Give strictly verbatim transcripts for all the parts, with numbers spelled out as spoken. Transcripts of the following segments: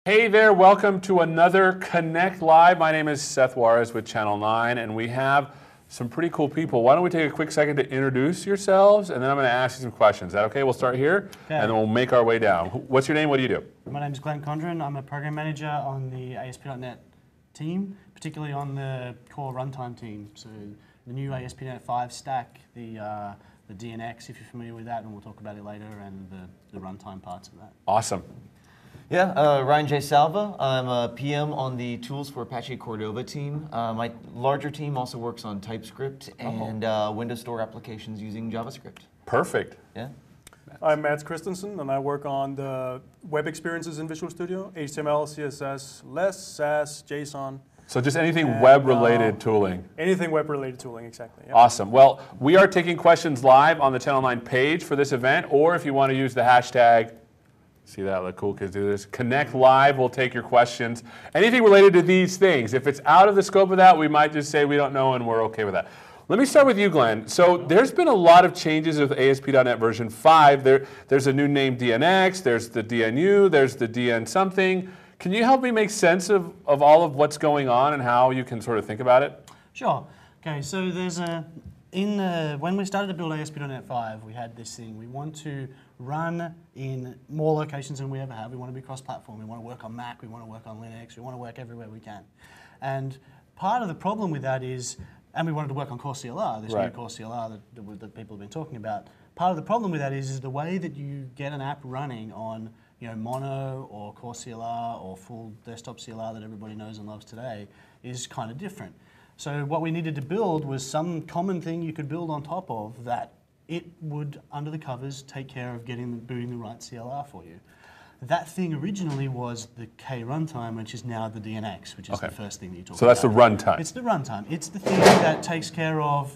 Hey there, welcome to another Connect Live. My name is Seth Juarez with Channel nine, and we have some pretty cool people. Why don't we take a quick second to introduce yourselves, and then I'm going to ask you some questions. Is that okay? We'll start here, okay, and then we'll make our way down. What's your name? What do you do? My name is Glenn Condren. I'm a program manager on the A S P dot net team, particularly on the core runtime team. So the new A S P dot net five stack, the uh, the D N X, if you're familiar with that, and we'll talk about it later, and the, the runtime parts of that. Awesome. Yeah, uh, Ryan J. Salva. I'm a P M on the tools for Apache Cordova team. Uh, my larger team also works on TypeScript and uh, Windows Store applications using JavaScript. Perfect. Yeah. I'm Mads Christensen, and I work on the web experiences in Visual Studio, H T M L, C S S, less, Sass, JSON. So just anything and, web-related uh, tooling. Anything web-related tooling, exactly. Yeah. Awesome. Well, we are taking questions live on the Channel nine page for this event, or if you want to use the hashtag, see that, let cool kids do this, Connect Live, we'll take your questions. Anything related to these things. If it's out of the scope of that, we might just say we don't know and we're okay with that. Let me start with you, Glenn. So there's been a lot of changes with A S P dot net version five. There, there's a new name D N X, there's the D N U, there's the D N something. Can you help me make sense of, of all of what's going on and how you can sort of think about it? Sure. Okay, so there's a, in uh, when we started to build A S P dot net five, we had this thing. We want to run in more locations than we ever have. We want to be cross-platform. We want to work on Mac. We want to work on Linux. We want to work everywhere we can. And part of the problem with that is, and we wanted to work on Core C L R, this right. new Core C L R that, that, that people have been talking about. Part of the problem with that is, is the way that you get an app running on, you know, Mono or Core C L R or full desktop C L R that everybody knows and loves today is kind of different. So what we needed to build was some common thing you could build on top of that it would, under the covers, take care of getting the, booting the right C L R for you. That thing originally was the K runtime, which is now the D N X, which is okay. the first thing that you talk about. So that's the runtime. It's the runtime. It's the thing that takes care of,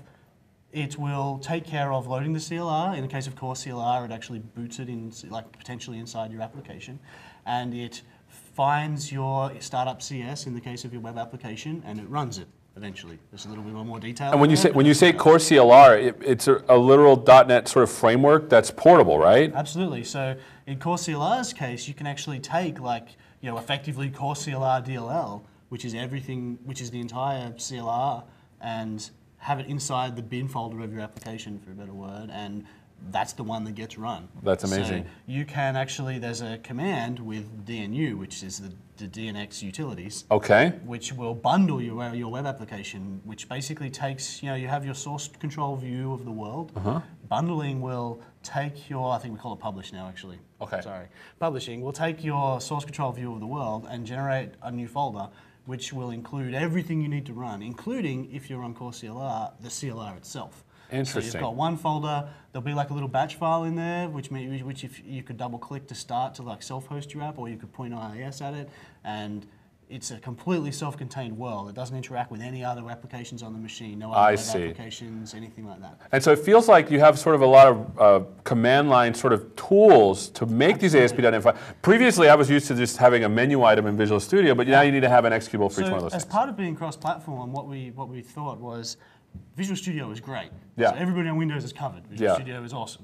it will take care of loading the C L R. In the case of Core C L R, it actually boots it in, like potentially inside your application, and it finds your startup C S in the case of your web application, and it runs it. Eventually, there's a little bit more detail. And when you say when you say Core C L R, it, it's a, a literal dot net sort of framework that's portable, right? Absolutely. So in Core C L R's case, you can actually take like you know effectively Core C L R D L L, which is everything, which is the entire C L R, and have it inside the bin folder of your application, for a better word, and that's the one that gets run. That's amazing. So you can actually, there's a command with D N U, which is the, the D N X utilities. Okay. Which will bundle your, your web application, which basically takes, you know, you have your source control view of the world. Uh-huh. Bundling will take your, I think we call it publish now actually. Okay. Sorry. Publishing will take your source control view of the world and generate a new folder, which will include everything you need to run, including, if you're on Core C L R, the C L R itself. Interesting. So you've got one folder, there'll be like a little batch file in there, which may, which if you could double click to start to like self-host your app, or you could point I I S at it, and it's a completely self-contained world. It doesn't interact with any other applications on the machine, no other I web see. applications, anything like that. And so it feels like you have sort of a lot of uh, command line sort of tools to make Absolutely. These A S P dot net five. Previously, I was used to just having a menu item in Visual Studio, but now you need to have an executable for so each one of those as things. part of being cross-platform, what we what we thought was Visual Studio is great. Yeah. So everybody on Windows is covered. Visual yeah. Studio is awesome.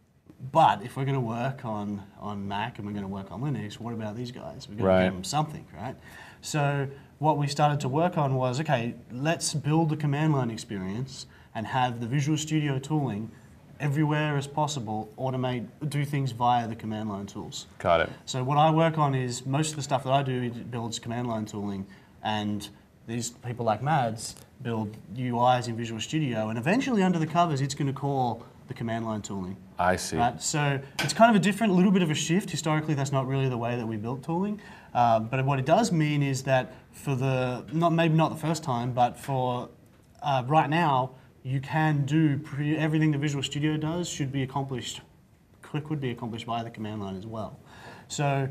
But if we're going to work on, on Mac and we're going to work on Linux, what about these guys? We're going right. to give them something, right? So what we started to work on was, okay, let's build the command line experience and have the Visual Studio tooling everywhere as possible, automate, do things via the command line tools. Got it. So what I work on is, most of the stuff that I do builds command line tooling, and these people like Mads build U Is in Visual Studio, and eventually under the covers it's going to call the command line tooling. I see. Right? So it's kind of a different, little bit of a shift. Historically, that's not really the way that we built tooling. Uh, but what it does mean is that for the, not maybe not the first time, but for uh, right now, you can do pre everything the Visual Studio does should be accomplished, could be accomplished by the command line as well. So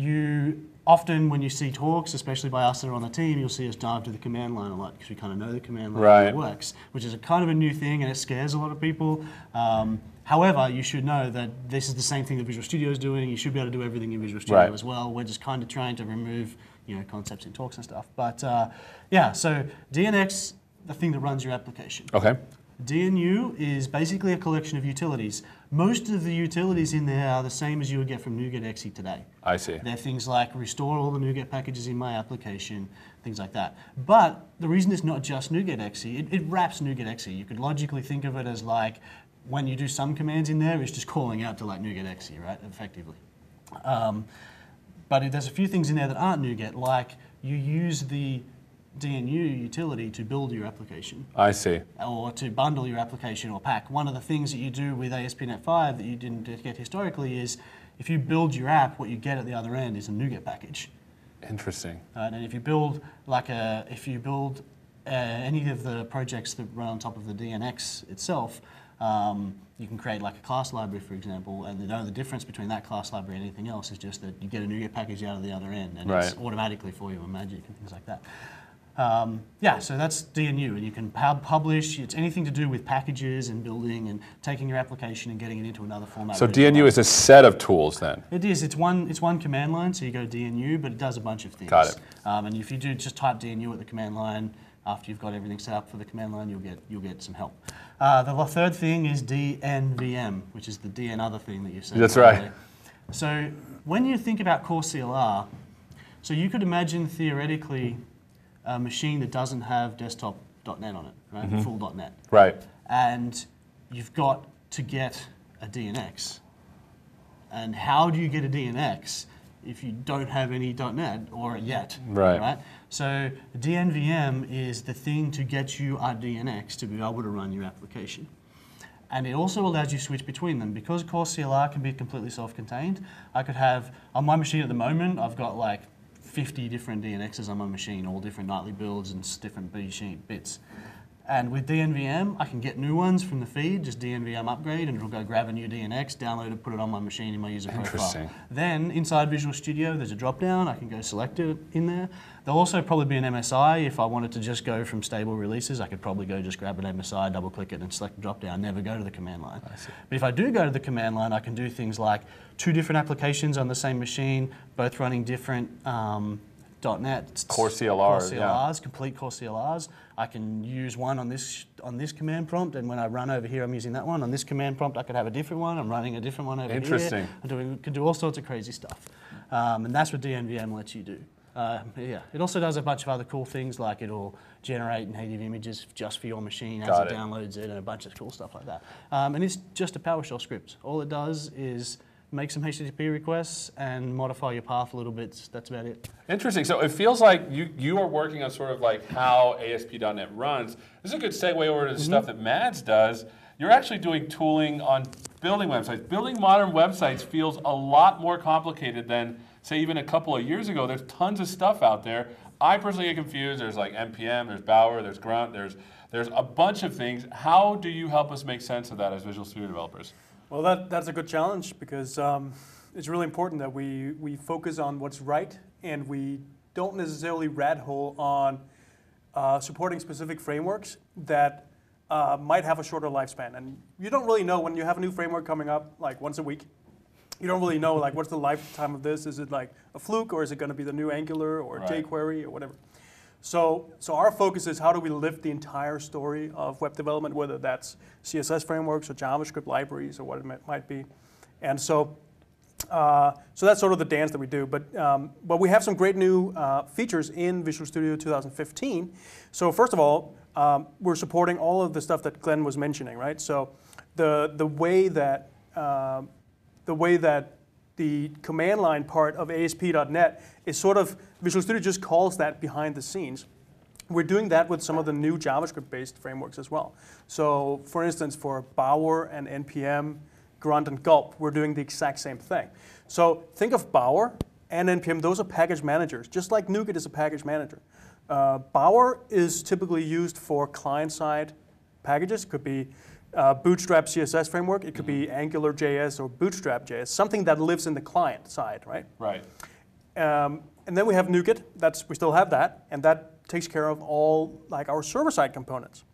you often, when you see talks, especially by us that are on the team, you'll see us dive to the command line a lot because we kind of know the command line right. how it works, which is a kind of a new thing and it scares a lot of people. Um, however, you should know that this is the same thing that Visual Studio is doing. You should be able to do everything in Visual Studio right. as well. We're just kind of trying to remove, you know, concepts in talks and stuff. But uh, yeah, so D N X, the thing that runs your application. Okay. D N U is basically a collection of utilities. Most of the utilities in there are the same as you would get from NuGet X E today. I see. They're things like restore all the NuGet packages in my application, things like that. But the reason it's not just NuGet X E, it, it wraps NuGet X E. You could logically think of it as like when you do some commands in there, it's just calling out to like NuGet X E, right, effectively. Um, but there's a few things in there that aren't NuGet, like you use the D N U utility to build your application. I see. Or to bundle your application or pack. One of the things that you do with A S P dot net five that you didn't get historically is if you build your app, what you get at the other end is a NuGet package. Interesting. Right? And if you build like a, if you build uh, any of the projects that run on top of the D N X itself, um, you can create like a class library, for example, and the only difference between that class library and anything else is just that you get a NuGet package out of the other end, and right. it's automatically for you in Magic and things like that. Um, yeah, so that's D N U, and you can pub publish. It's anything to do with packages and building and taking your application and getting it into another format. So D N U is a set of tools then? It is. It's one. It's one command line. So you go D N U, but it does a bunch of things. Got it. Um, and if you do just type D N U at the command line after you've got everything set up for the command line, you'll get you'll get some help. Uh, the third thing is D N V M, which is the D N other thing that you said. That's right. So when you think about Core C L R, so you could imagine theoretically a machine that doesn't have desktop dot net on it, right? Mm-hmm. Full dot net. Right. And you've got to get a D N X. And how do you get a D N X if you don't have any .net or yet? Right. Right. So D N V M is the thing to get you a D N X to be able to run your application. And it also allows you to switch between them. Because Core C L R can be completely self-contained, I could have, on my machine at the moment, I've got like fifty different D N Xs on my machine, all different nightly builds and s- different machine bits. And with D N V M, I can get new ones from the feed, just D N V M upgrade, and it'll go grab a new D N X, download it, put it on my machine in my user Interesting. profile. Then inside Visual Studio, there's a drop down. I can go select it in there. There'll also probably be an M S I. If I wanted to just go from stable releases, I could probably go just grab an M S I, double click it, and select the drop down, never go to the command line. But if I do go to the command line, I can do things like two different applications on the same machine, both running different um, .NET Core C L R, Core C L Rs, complete Core C L Rs. I can use one on this on this command prompt, and when I run over here, I'm using that one. On this command prompt, I could have a different one. I'm running a different one over Interesting. here. I'm doing, can do all sorts of crazy stuff, um, and that's what D N V M lets you do. Uh, yeah, it also does a bunch of other cool things, like it'll generate native images just for your machine as Got it, it. downloads it, and a bunch of cool stuff like that. Um, and it's just a PowerShell script. All it does is make some H T T P requests and modify your path a little bit. That's about it. Interesting. So it feels like you, you are working on sort of like how A S P dot net runs. This is a good segue over to the Mm-hmm. stuff that Mads does. You're actually doing tooling on building websites. Building modern websites feels a lot more complicated than, say, even a couple of years ago. There's tons of stuff out there. I personally get confused. There's like N P M, there's Bower, there's Grunt, there's, there's a bunch of things. How do you help us make sense of that as Visual Studio developers? Well, that, that's a good challenge because um, it's really important that we, we focus on what's right and we don't necessarily rat hole on uh, supporting specific frameworks that uh, might have a shorter lifespan. And you don't really know when you have a new framework coming up like once a week. You don't really know like what's the lifetime of this. Is it like a fluke or is it going to be the new Angular or Right. jQuery or whatever? So, so our focus is how do we lift the entire story of web development, whether that's C S S frameworks or JavaScript libraries or what it might, might be. And so, uh, so that's sort of the dance that we do. But, um, but we have some great new uh, features in Visual Studio two thousand fifteen. So first of all, um, we're supporting all of the stuff that Glenn was mentioning, right? So the, the way that um, the way that the command line part of A S P dot net is sort of, Visual Studio just calls that behind the scenes. We're doing that with some of the new JavaScript-based frameworks as well. So for instance, for Bower and N P M, Grunt and Gulp, we're doing the exact same thing. So think of Bower and N P M, those are package managers, just like NuGet is a package manager. Uh, Bower is typically used for client-side packages. It could be Uh, Bootstrap C S S framework, it could be Angular J S or Bootstrap J S, something that lives in the client side, right? Right. Um, and then we have NuGet, that's, we still have that, and that takes care of all like our server-side components.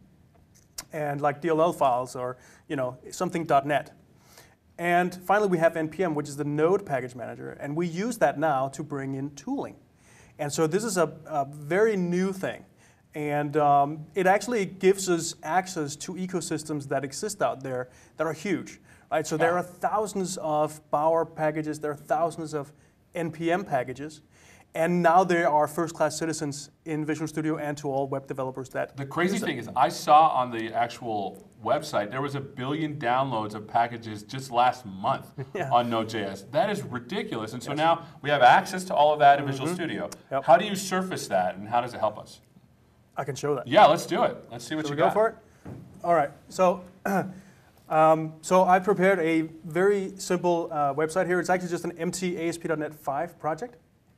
And like D L L files or you know something .NET. And finally we have N P M, which is the Node package manager, and we use that now to bring in tooling. And so this is a, a very new thing. And um, it actually gives us access to ecosystems that exist out there that are huge. Right? So there Yeah. are thousands of Bower packages, there are thousands of N P M packages, and now there are first-class citizens in Visual Studio and to all web developers that The crazy use it. thing is, I saw on the actual website there was a billion downloads of packages just last month Yeah. on Node.js. That is ridiculous. And so now we have access to all of that in Visual Studio. Yep. How do you surface that, and how does it help us? I can show that. Yeah, let's do it. Let's see what Shall you we got. go for it? All right. So, um, so I prepared a very simple uh, website here. It's actually just an empty A S P dot net five project.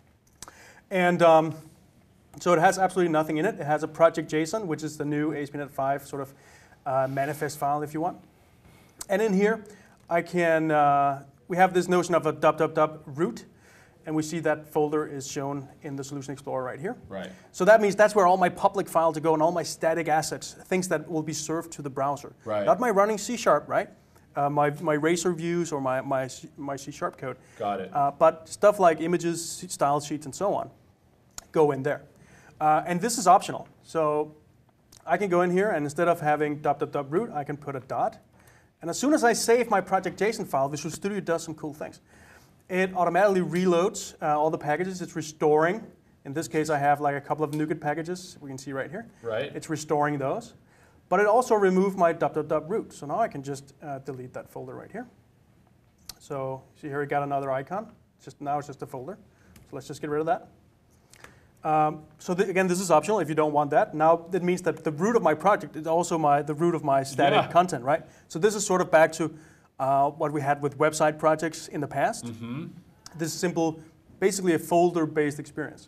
And um, so it has absolutely nothing in it. It has a project JSON, which is the new A S P dot net five sort of uh, manifest file, if you want. And in here, I can, uh, we have this notion of a www root. And we see that folder is shown in the Solution Explorer right here. Right. So that means that's where all my public files go and all my static assets, things that will be served to the browser. Right. Not my running C Sharp, right? Uh, my, my Razor views or my, my, C- my C Sharp code. Got it. Uh, but stuff like images, style sheets, and so on go in there. Uh, and this is optional. So I can go in here, and instead of having www root, I can put a dot. And as soon as I save my project JSON file, Visual Studio does some cool things. It automatically reloads uh, all the packages. It's restoring. In this case, I have like a couple of NuGet packages we can see right here. Right. It's restoring those. But it also removed my www root. So now I can just uh, delete that folder right here. So see here, we got another icon. It's just now it's just a folder. So let's just get rid of that. Um, so th again, this is optional if you don't want that. Now that means that the root of my project is also my the root of my static Yeah. content, right? So this is sort of back to uh, what we had with website projects in the past. Mm-hmm. This is simple, basically a folder-based experience.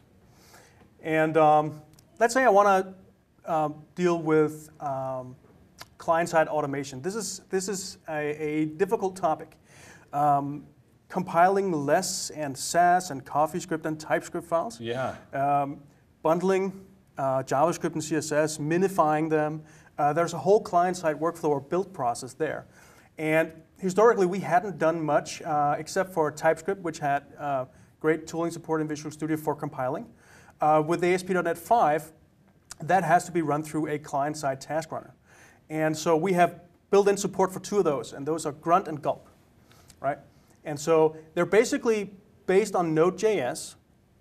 And um, let's say I want to um, deal with um, client-side automation. This is this is a, a difficult topic. Um, compiling less and Sass and CoffeeScript and TypeScript files. Yeah. Um, bundling uh, JavaScript and C S S, minifying them. Uh, there's a whole client-side workflow or build process there. And historically, we hadn't done much uh, except for TypeScript, which had uh, great tooling support in Visual Studio for compiling. Uh, with A S P dot net five, that has to be run through a client-side task runner. And so we have built-in support for two of those, and those are Grunt and Gulp, right? And so they're basically based on Node.js,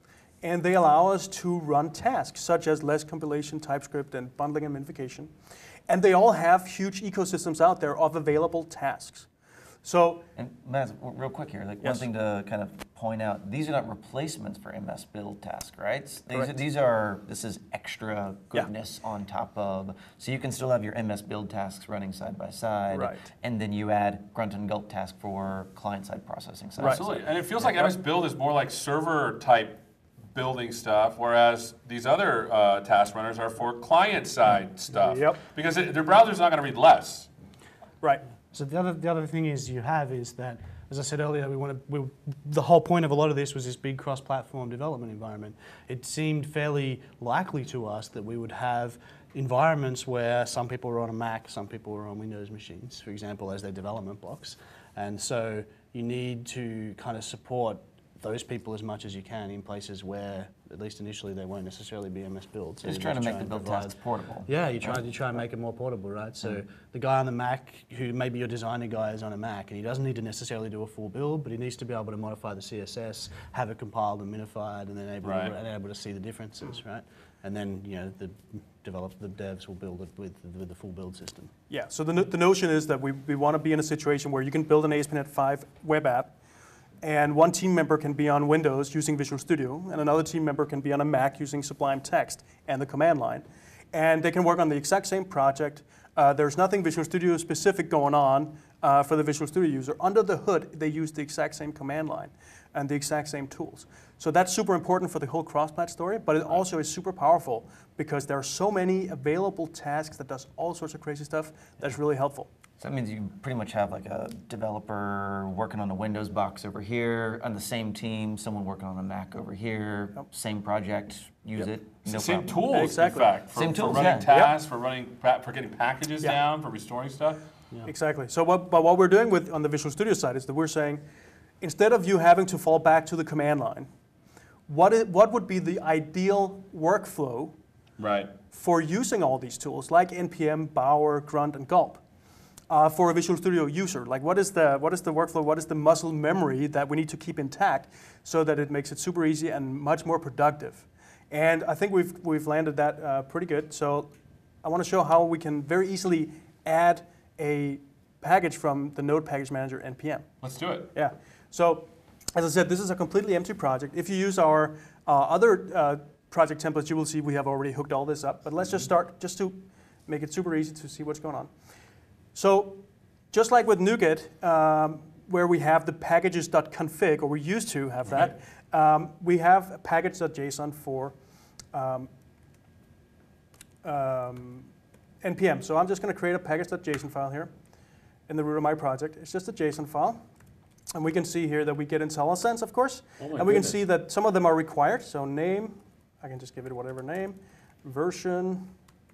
and they allow us to run tasks such as less compilation, TypeScript, and bundling and minification. And they all have huge ecosystems out there of available tasks. So, And Mads, w- real quick here, like Yes. one thing to kind of point out, these are not replacements for M S Build task, right? These are, Correct. these are, this is extra Yeah. goodness on top of, so you can still have your M S Build tasks running side by side. Right. And then you add Grunt and Gulp task for client-side processing side. Right. Absolutely. And it feels like M S Build is more like server type building stuff, whereas these other uh, task runners are for client side stuff. Yep. Because it, their browser's not going to read less. right. So the other the other thing is you have is that, as I said earlier, we want to. We, the whole point of a lot of this was this big cross-platform development environment. It seemed fairly likely to us that we would have environments where some people were on a Mac, some people were on Windows machines, for example, as their development blocks. And so you need to kind of support those people as much as you can in places where, at least initially, they won't necessarily be M S Build. So Just you trying to try make the and build provide- tasks portable. yeah, you try you try and make it more portable, right? So the guy on the Mac, who maybe your designer guy is on a Mac, and he doesn't need to necessarily do a full build, but he needs to be able to modify the C S S, have it compiled and minified, and then able Right. to, and able to see the differences, right? And then you know the develop the devs will build it with with the full build system. Yeah, so the, no- the notion is that we, we want to be in a situation where you can build an A S P dot net five web app, and one team member can be on Windows using Visual Studio, and another team member can be on a Mac using Sublime Text and the command line. And they can work on the exact same project. Uh, there's nothing Visual Studio specific going on uh, for the Visual Studio user. Under the hood, they use the exact same command line and the exact same tools. So that's super important for the whole cross-plat story, but it also is super powerful because there are so many available tasks that does all sorts of crazy stuff that's really helpful. So that means you pretty much have like a developer working on a Windows box over here, on the same team, someone working on a Mac over here, Yep. same project, use Yep. it, It's no the same problem. tools, Exactly. in fact. For, Same for tools, running yeah. tasks, for running, for getting packages Yeah. down, for restoring stuff. Exactly. So what, but what we're doing with on the Visual Studio side is that we're saying, instead of you having to fall back to the command line, what, is, what would be the ideal workflow Right. for using all these tools like N P M, Bower, Grunt, and Gulp. Uh, for a Visual Studio user, like what is the what is the workflow, what is the muscle memory that we need to keep intact so that it makes it super easy and much more productive. And I think we've we've landed that uh, pretty good. So I want to show how we can very easily add a package from the Node Package Manager N P M. Let's do it. Yeah. So as I said, this is a completely empty project. If you use our uh, other uh, project templates, you will see we have already hooked all this up. But let's just start just to make it super easy to see what's going on. So just like with NuGet, um, where we have the packages.config, or we used to have that, um, we have a package.json for um, um, N P M. So I'm just going to create a package.json file here in the root of my project. It's just a JSON file. And we can see here that we get IntelliSense, of course. Oh my and we can goodness. see that some of them are required. So name, I can just give it whatever name, version,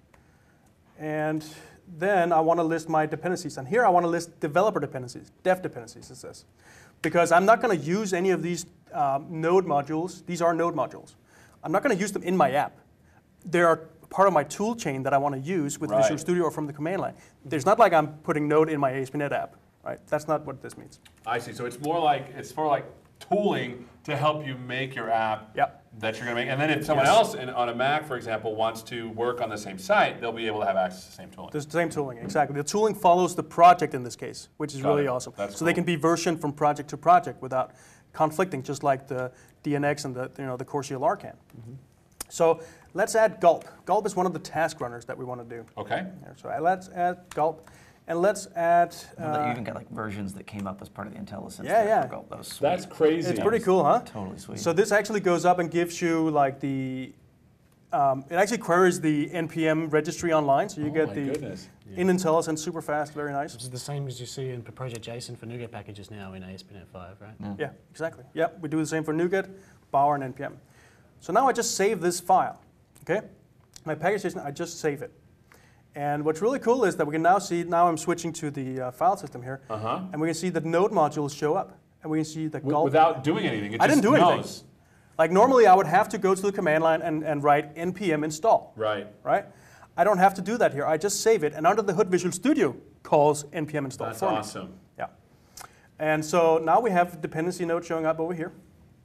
and then I want to list my dependencies. And here I want to list developer dependencies, dev dependencies, it says. Because I'm not going to use any of these um, node modules. These are node modules. I'm not going to use them in my app. They are part of my tool chain that I want to use with Right. Visual Studio or from the command line. There's not like I'm putting Node in my A S P dot NET app, right? That's not what this means. I see. So it's more like it's more like tooling to help you make your app Yep. that you're going to make. And then if someone Yes. else in, on a Mac, for example, wants to work on the same site, they'll be able to have access to the same tooling. The same tooling, exactly. The tooling follows the project in this case, which is Got really it. awesome. That's so they cool. can be versioned from project to project without conflicting, just like the D N X and the you know the Core C L R can. Mm-hmm. So let's add Gulp. Gulp is one of the task runners that we want to do. Okay. Here, So let's add Gulp, and let's add. Well, that you Uh, even got like versions that came up as part of the IntelliSense. Yeah, there yeah. for Gulp. That was sweet. That's crazy. it's pretty cool, huh? Totally sweet. So this actually goes up and gives you like the. Um, it actually queries the N P M registry online, so you Oh get my the goodness. in IntelliSense super fast, very nice. Which is the same as you see in Project JSON for NuGet packages now in A S P dot NET five, right? Yeah. Yeah, exactly. Yep, we do the same for NuGet, Bower, and N P M. So now I just save this file, okay? My package JSON, I just save it. And what's really cool is that we can now see, now I'm switching to the uh, file system here, Uh-huh. and we can see the node modules show up. And we can see the W- Gulp. without doing anything. It I didn't just do anything. knows. Like normally I would have to go to the command line and, and write npm install, Right. right? I don't have to do that here. I just save it, and under the hood Visual Studio calls npm install That's for me. awesome. Yeah. And so now we have dependency node showing up over here.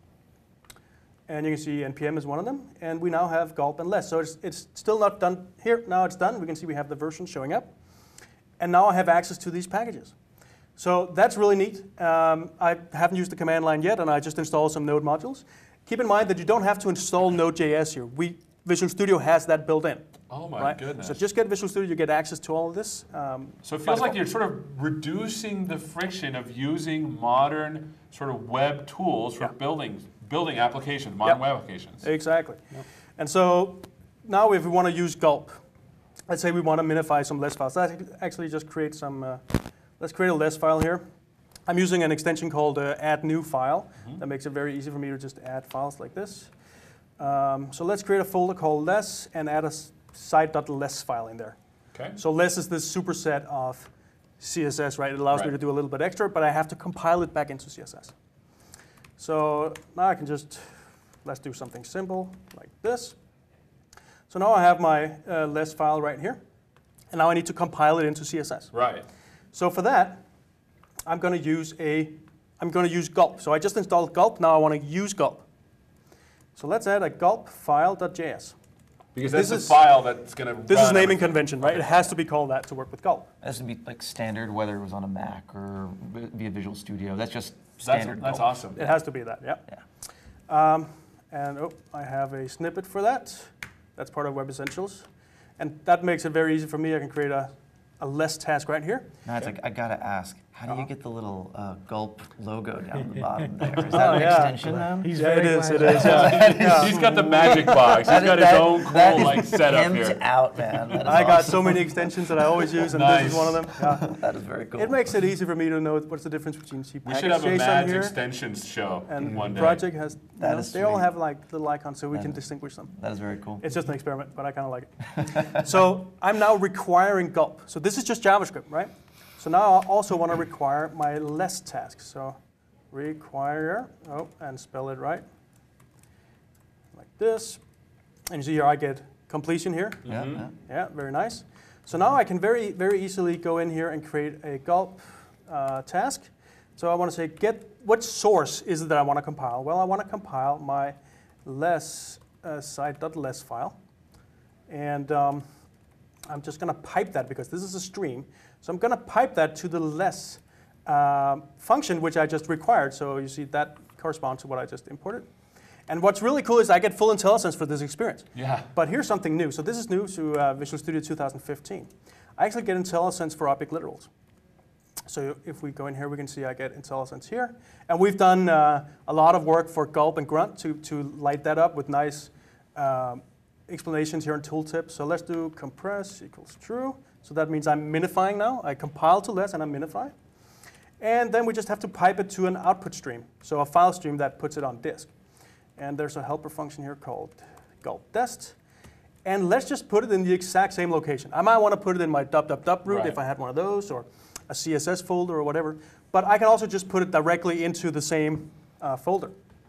And you can see N P M is one of them. And we now have Gulp and less. So it's, it's still not done here. Now it's done. We can see we have the version showing up. And now I have access to these packages. So that's really neat. Um, I haven't used the command line yet, and I just installed some Node modules. Keep in mind that you don't have to install Node.js here. We, Visual Studio has that built in. Oh my right? goodness. So just get Visual Studio, you get access to all of this. Um, So it by feels like default. you're sort of reducing the friction of using modern sort of web tools for Yeah. building building applications, modern Yep. web applications. Exactly. And so now if we want to use Gulp, let's say we want to minify some less files. Let's actually just create some, uh, let's create a less file here. I'm using an extension called uh, add new file. Mm-hmm. That makes it very easy for me to just add files like this. Um, so let's create a folder called less and add a s- site.less file in there. Okay. So less is this superset of C S S, right? It allows me Right. to do a little bit extra, but I have to compile it back into C S S. So now I can just, let's do something simple like this. So now I have my uh, less file right here. And now I need to compile it into C S S. Right. So for that, I'm going to use a, I'm going to use Gulp. So I just installed Gulp. Now I want to use Gulp. So let's add a gulp file.js. Because that's This the is- file that's going to This is naming everything. convention, right? It has to be called that to work with Gulp. That would be like standard, whether it was on a Mac or vi- via Visual Studio. That's just That's, standard. that's Gulp. awesome. It has to be that, yeah. Yeah. Um, and oh, I have a snippet for that. That's part of Web Essentials. And that makes it very easy for me. I can create a, a less task right here. Now it's like, I gotta ask, how do Uh-huh. you get the little uh, Gulp logo down the bottom there? Is that Oh, an yeah. extension then? He's Yeah, it very is, glad. it is. Yeah. He's got the magic box. He's That is- got his that- own cool that is like setup pimped here. out, man. That is I got awesome. so many extensions that I always use, and this Nice. is one of them. Yeah. That is very cool. It makes it easy for me to know what's the difference between C We should have a package.json Mads here extensions show and one day. project has. You That know, is they all sweet. have like little icons, so we That can is- distinguish them. That is very cool. It's just an experiment, but I kind of like it. So I'm now requiring Gulp. So this is just JavaScript, right? So now I also want to require my less task. So require, oh, and spell it right, like this. And you see here I get completion here. Yeah, yeah. Yeah, very nice. So now I can very, very easily go in here and create a gulp uh, task. So I want to say, get what source is it that I want to compile? Well, I want to compile my less uh, site.less file. And um, I'm just going to pipe that because this is a stream. So I'm going to pipe that to the less uh, function, which I just required. So you see that corresponds to what I just imported. And what's really cool is I get full IntelliSense for this experience. Yeah. But here's something new. So this is new to uh, Visual Studio two thousand fifteen. I actually get IntelliSense for object literals. So if we go in here, we can see I get IntelliSense here. And we've done uh, a lot of work for Gulp and Grunt to, to light that up with nice um, explanations here in tooltips. So let's do compress equals true. So that means I'm minifying now. I compile to less and I minify. And then we just have to pipe it to an output stream. So a file stream that puts it on disk. And there's a helper function here called gulp_dest. And let's just put it in the exact same location. I might want to put it in my www root Right. if I had one of those, or a C S S folder or whatever. But I can also just put it directly into the same uh, folder.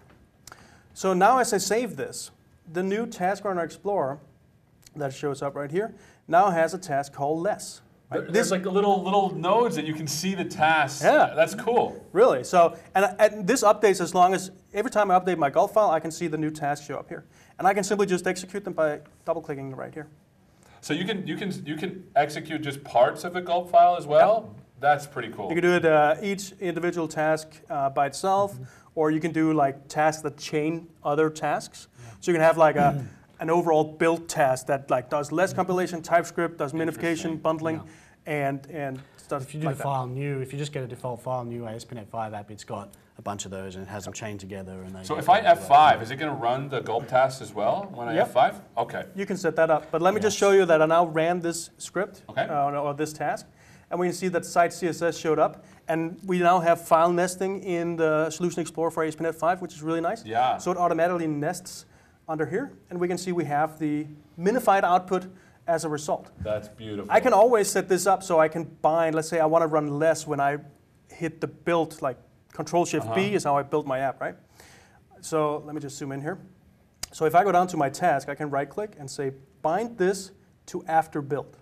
So now as I save this, the new Task Runner Explorer that shows up right here now has a task called less. There- Right? There's This, like little little nodes that you can see the tasks. Yeah. That's cool. really, so, and, and this updates as long as, every time I update my Gulp file, I can see the new tasks show up here. And I can simply just execute them by double-clicking right here. So you can you can you can execute just parts of the gulp file as well. That's pretty cool. You can do it uh, each individual task uh, by itself, or you can do like tasks that chain other tasks. So you can have like a, an overall build task that like does less compilation, TypeScript, does minification, bundling, and and stuff If you do like a that. file new, if you just get a default file new A S P dot NET five app, it's got a bunch of those and it has them chained together. And they So get if I them to F five, is it going to run the gulp tasks as well when I Yep. F five? Okay. You can set that up, but let me just show you that I now ran this script, Okay. uh, or this task, and we can see that site C S S showed up, and we now have file nesting in the Solution Explorer for A S P dot NET five, which is really nice. Yeah. So it automatically nests under here, and we can see we have the minified output as a result. That's beautiful. I can always set this up so I can bind, let's say I want to run less when I hit the build, like Control Shift B Uh-huh. is how I built my app, right? So let me just zoom in here. So if I go down to my task, I can right click and say bind this to after build,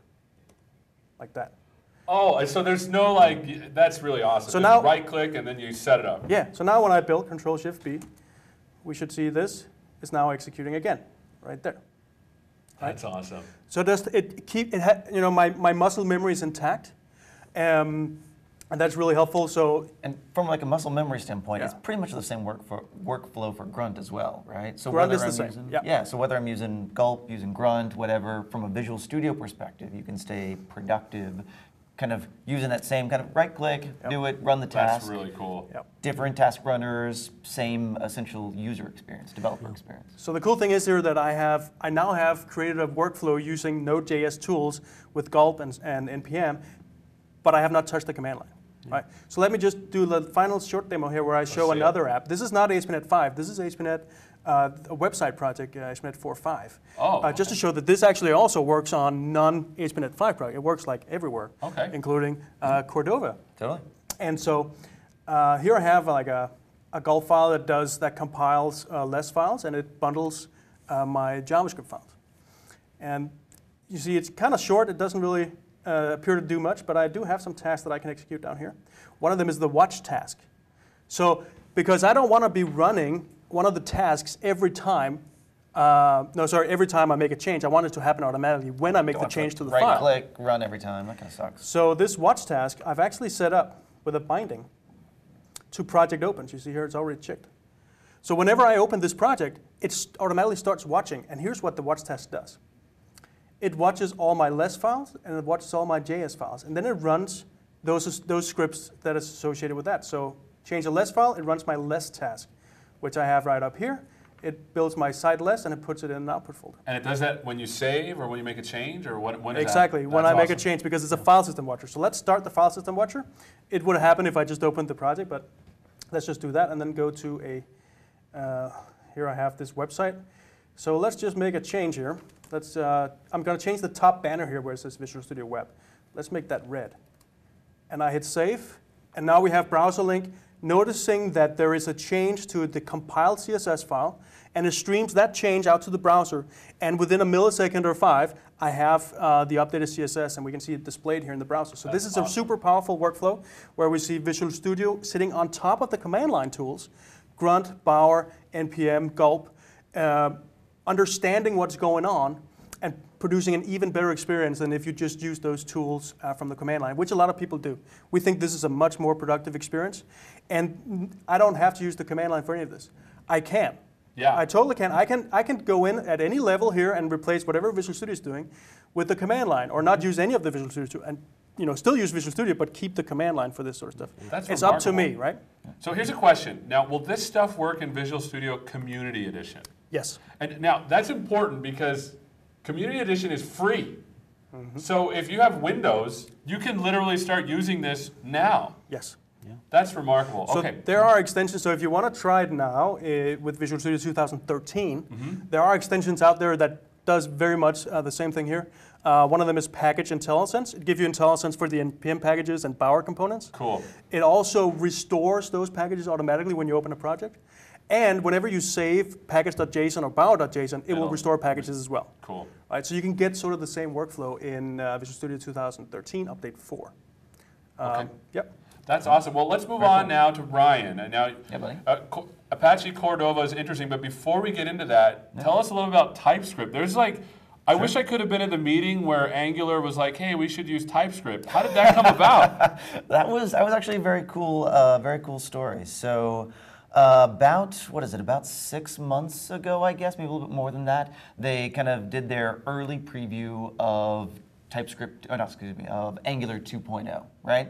like that. Oh, and so there's no like. That's really awesome. So Just now- right click and then you set it up. Yeah, so now when I build Control Shift B, we should see this is now executing again, right there. That's awesome. So does it keep it? Ha, you know, my, my muscle memory is intact, um, and that's really helpful. So And from like a muscle memory standpoint, it's Yeah. pretty much the same work for workflow for Grunt as well, right? So Grunt whether is the I'm same, using, yep. yeah. So whether I'm using Gulp, using Grunt, whatever, from a Visual Studio perspective, you can stay productive, kind of using that same kind of right click, do it, run the That's task. really cool. Yep. Different task runners, same essential user experience, developer experience. So the cool thing is here that I have, I now have created a workflow using Node.js tools with Gulp and, and N P M, but I have not touched the command line. Right. So let me just do the final short demo here where I show see it. another app. This is not A S P dot NET five. This is A S P dot NET, uh, a website project, uh, A S P dot NET four point five. Oh, Uh, just to show that this actually also works on non-A S P dot NET five project. It works like everywhere, Okay. including uh, Cordova. Totally. And so uh, here I have like a, a Gulp file that does that compiles uh, less files and it bundles uh, my JavaScript files. And you see it's kind of short. It doesn't really uh, appear to do much, but I do have some tasks that I can execute down here. One of them is the watch task. So because I don't want to be running one of the tasks every time, uh, no, sorry, every time I make a change, I want it to happen automatically when I make the change to the right file. click, run every time. That kind of sucks. So this watch task, I've actually set up with a binding to project opens. You see here, it's already checked. So whenever I open this project, it st- automatically starts watching. And here's what the watch task does. It watches all my less files, and it watches all my J S files. And then it runs those, those scripts that is associated with that. So change a less file, it runs my less task, which I have right up here. It builds my site less, and it puts it in an output folder. And it does that when you save or when you make a change or when, when is that? Exactly, when I That's make a awesome. change, because it's a file system watcher. So let's start the file system watcher. It would happen if I just opened the project, but let's just do that and then go to a, uh, here I have this website. So let's just make a change here. Let's, uh, I'm going to change the top banner here where it says Visual Studio Web. Let's make that red. And I hit save, and now we have browser link noticing that there is a change to the compiled C S S file. and it streams that change out to the browser. And within a millisecond or five, I have uh, the updated C S S, and we can see it displayed here in the browser. So That's this is awesome. a super powerful workflow where we see Visual Studio sitting on top of the command line tools, Grunt, Bower, N P M, Gulp, uh, understanding what's going on, and producing an even better experience than if you just use those tools uh, from the command line, which a lot of people do. We think this is a much more productive experience, and I don't have to use the command line for any of this. I can. Yeah. I totally can. I can I can go in at any level here and replace whatever Visual Studio is doing with the command line, or not use any of the Visual Studio, and you know still use Visual Studio, but keep the command line for this sort of stuff. That's it's up to remarkable. me, right? So here's a question. Now, will this stuff work in Visual Studio Community Edition? Yes. And now, that's important because Community Edition is free. Mm-hmm. So if you have Windows, you can literally start using this now. Yes. That's remarkable. So okay. there are extensions. So if you want to try it now uh, with Visual Studio two thousand thirteen, Mm-hmm. there are extensions out there that does very much uh, the same thing here. Uh, one of them is Package IntelliSense. It gives you IntelliSense for the N P M packages and Bower components. Cool. It also restores those packages automatically when you open a project. And whenever you save package.json or bower.json, it It'll- will restore packages as well. Cool. Right, so you can get sort of the same workflow in uh, Visual Studio two thousand thirteen, update four. Um, Okay. Yep. That's awesome. Well, let's move on now to Ryan. And now, Yeah, buddy. uh, Co- Apache Cordova is interesting, but before we get into that, tell us a little about TypeScript. There's like, I wish I could have been at the meeting where Angular was like, hey, we should use TypeScript. How did that come about? That was that was actually a very cool, uh, very cool story. So, uh, about what is it? About six months ago, I guess, maybe a little bit more than that. They kind of did their early preview of TypeScript. Oh, no, excuse me, of Angular two point oh, right?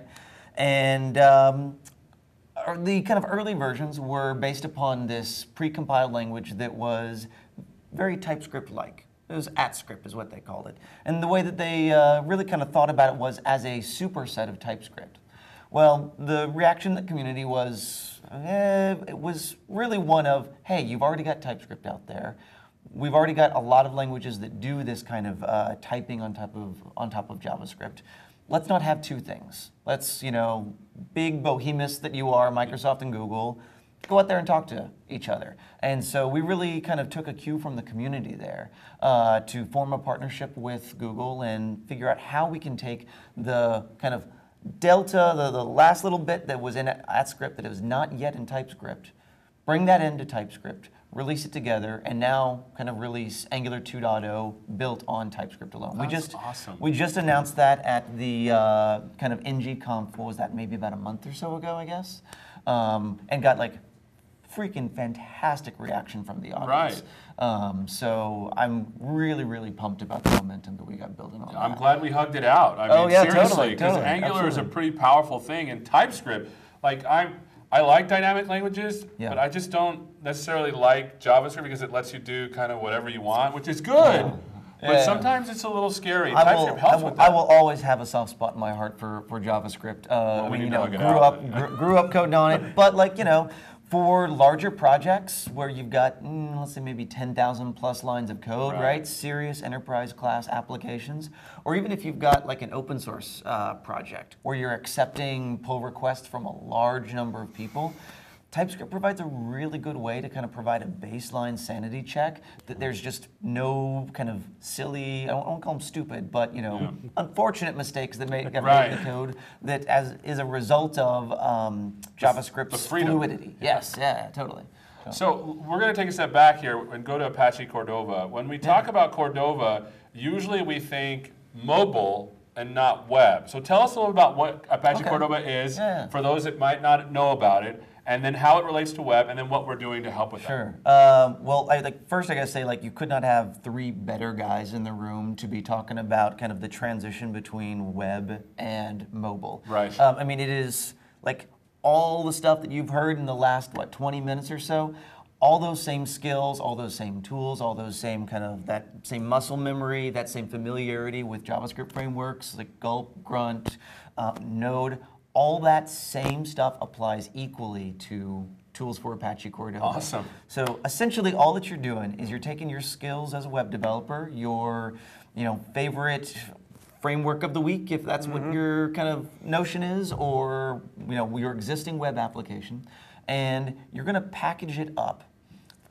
And um, er- the kind of early versions were based upon this precompiled language that was very TypeScript-like. It was AtScript is what they called it. And the way that they uh, really kind of thought about it was as a superset of TypeScript. Well, the reaction of the community was, eh, it was really one of, hey, you've already got TypeScript out there. We've already got a lot of languages that do this kind of uh, typing on top of on top of JavaScript. Let's not have two things. Let's, you know, big behemoths that you are, Microsoft and Google, go out there and talk to each other. And so we really kind of took a cue from the community there uh, to form a partnership with Google and figure out how we can take the kind of delta, the, the last little bit that was in AtScript that is not yet in TypeScript, bring that into TypeScript, release it together, and now kind of release Angular two point oh built on TypeScript alone. we That's just awesome. we just announced that at the uh, kind of N G Conf. What was that? Maybe about a month or so ago, I guess, um, and got like freaking fantastic reaction from the audience. Right. Um, so I'm really, really pumped about the momentum that we got building on I'm that. glad we hugged it out. I Oh, mean, yeah, seriously, totally, because totally, Angular is a absolutely. pretty powerful thing, and TypeScript, like I'm, I like dynamic languages, Yeah. but I just don't necessarily like JavaScript because it lets you do kind of whatever you want, which is good. But Yeah. sometimes it's a little scary. I will, TypeScript helps I, will, with that. I will always have a soft spot in my heart for, for JavaScript. Uh, I we mean, you need to know, hug it grew out, up but- gr- grew up coding on it, but like you know, for larger projects where you've got mm, let's say maybe ten thousand plus lines of code, Right. right. Serious enterprise class applications, or even if you've got like an open source uh, project where you're accepting pull requests from a large number of people. TypeScript provides a really good way to kind of provide a baseline sanity check that there's just no kind of silly, I don't, I won't call them stupid, but you know, unfortunate mistakes that may get Right. made in the code that as is a result of um, JavaScript's the freedom. fluidity. Yes, yeah, totally. So we're going to take a step back here and go to Apache Cordova. When we talk about Cordova, usually we think mobile and not web. So tell us a little about what Apache Okay. Cordova is Yeah. for those that might not know about it, and then how it relates to web, and then what we're doing to help with that. Sure. Um, well, I, like first, I gotta say, like, you could not have three better guys in the room to be talking about kind of the transition between web and mobile. Right. Um, I mean, it is like all the stuff that you've heard in the last what twenty minutes or so. All those same skills, all those same tools, all those same kind of that same muscle memory, that same familiarity with JavaScript frameworks like Gulp, Grunt, uh, Node. All that same stuff applies equally to tools for Apache Cordova. Awesome. So essentially all that you're doing is you're taking your skills as a web developer, your you know, favorite framework of the week, if that's what your kind of notion is, or you know, your existing web application, and you're gonna package it up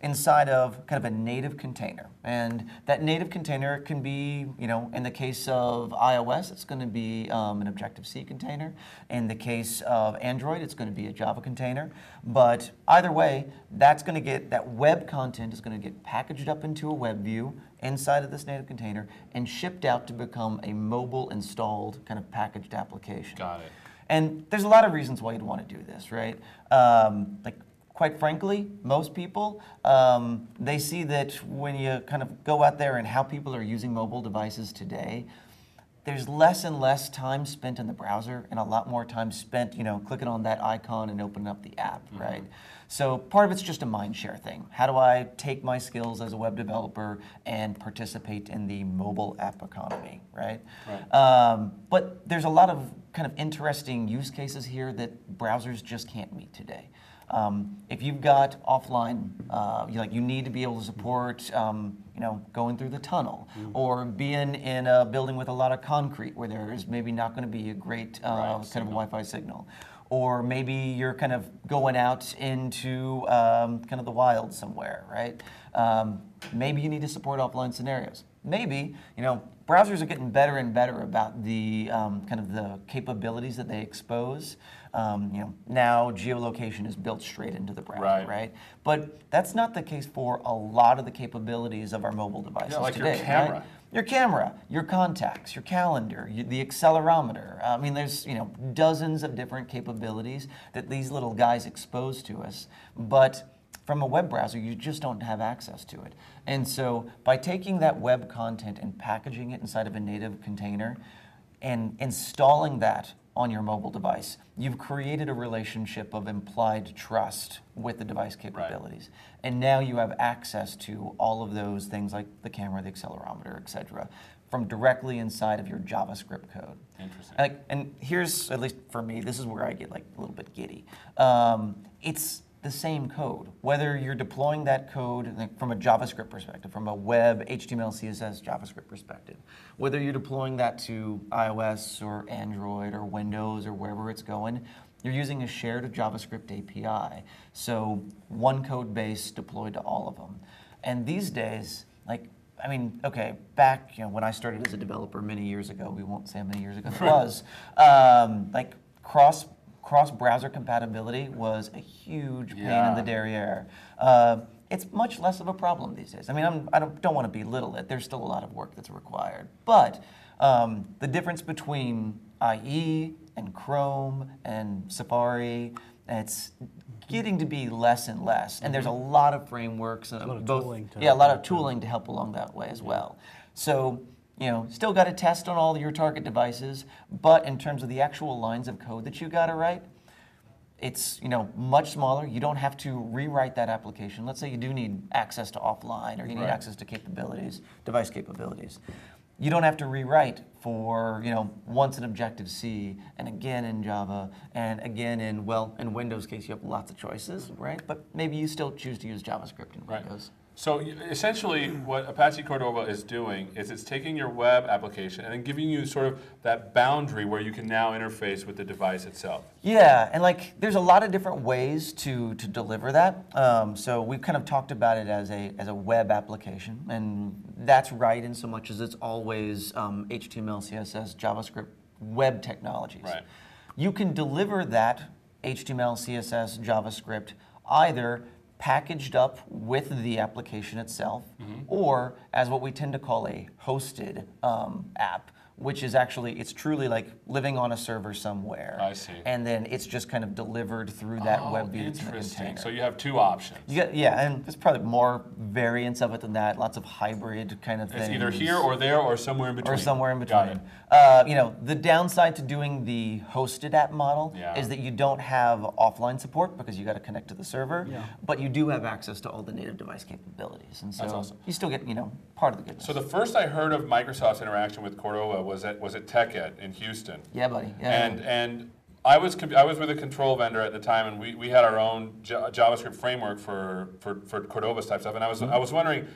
inside of kind of a native container. And that native container can be, you know, in the case of iOS, it's going to be um, an Objective-C container. In the case of Android, it's going to be a Java container. But either way, that's going to get, that web content is going to get packaged up into a web view inside of this native container and shipped out to become a mobile installed kind of packaged application. Got it. And there's a lot of reasons why you'd want to do this, right? Um, like, quite frankly, most people, um, they see that when you kind of go out there and how people are using mobile devices today, there's less and less time spent in the browser and a lot more time spent, you know, clicking on that icon and opening up the app, mm-hmm. right? So part of it's just a mind share thing. How do I take my skills as a web developer and participate in the mobile app economy, right? Right. Um, but there's a lot of kind of interesting use cases here that browsers just can't meet today. Um, if you've got offline, uh, you, like you need to be able to support, um, you know, going through the tunnel, mm. or being in a building with a lot of concrete where there is maybe not going to be a great uh, right, kind signal. of Wi-Fi signal, or maybe you're kind of going out into um, kind of the wild somewhere, right? Um, maybe you need to support offline scenarios. Maybe, you know, browsers are getting better and better about the um, kind of the capabilities that they expose. Um, you know, now geolocation is built straight into the browser, right. right? But that's not the case for a lot of the capabilities of our mobile devices yeah, like today. your camera. Right? Your camera, your contacts, your calendar, you, the accelerometer. I mean, there's you know dozens of different capabilities that these little guys expose to us, but from a web browser, you just don't have access to it. And so by taking that web content and packaging it inside of a native container and installing that on your mobile device, you've created a relationship of implied trust with the device capabilities. Right. And now you have access to all of those things like the camera, the accelerometer, et cetera, from directly inside of your JavaScript code. Interesting. And, and here's, at least for me, this is where I get like a little bit giddy. Um, it's the same code, whether you're deploying that code like, from a JavaScript perspective, from a web, H T M L, C S S, JavaScript perspective, whether you're deploying that to iOS or Android or Windows or wherever it's going, you're using a shared JavaScript A P I. So one code base deployed to all of them. And these days, like, I mean, okay, back you know, when I started as a developer many years ago, we won't say how many years ago it was, um, like cross Cross-browser compatibility was a huge pain yeah. in the derriere. Uh, it's much less of a problem these days. I mean, I'm, I don't, don't want to belittle it. There's still a lot of work that's required. But um, the difference between I E and Chrome and Safari, it's getting to be less and less. And there's a lot of frameworks, uh, a lot of both, tooling to yeah, a lot of help tooling to help along that way as well. So. You know, still got to test on all your target devices, but in terms of the actual lines of code that you got to write, it's you know much smaller. You don't have to rewrite that application. Let's say you do need access to offline, or you need right. access to capabilities, device capabilities. You don't have to rewrite for you know once in Objective-C and again in Java and again in well in Windows case you have lots of choices, right? But maybe you still choose to use JavaScript in right. Windows. So essentially what Apache Cordova is doing is it's taking your web application and then giving you sort of that boundary where you can now interface with the device itself. Yeah, and like there's a lot of different ways to, to deliver that. Um, so we've kind of talked about it as a, as a web application, and that's right in so much as it's always um, H T M L, C S S, JavaScript, web technologies. Right. You can deliver that H T M L, C S S, JavaScript either packaged up with the application itself, mm-hmm. or as what we tend to call a hosted um, app, which is actually, it's truly like living on a server somewhere. I see. And then it's just kind of delivered through that oh, web view that's in the interesting. container. So you have two options. You get, yeah, and there's probably more variants of it than that, lots of hybrid kind of things. It's either here or there or somewhere in between. Or somewhere in Got between. it. Uh, you know, the downside to doing the hosted app model Yeah. is that you don't have offline support because you got to connect to the server, Yeah. but you do have access to all the native device capabilities, and so That's awesome. you still get you know part of the goodness. So the first I heard of Microsoft's interaction with Cordova was at was at TechEd in Houston. yeah, buddy. Yeah. And and I was com- I was with a control vendor at the time, and we, we had our own J- JavaScript framework for, for, for Cordova type stuff. And I was I was wondering,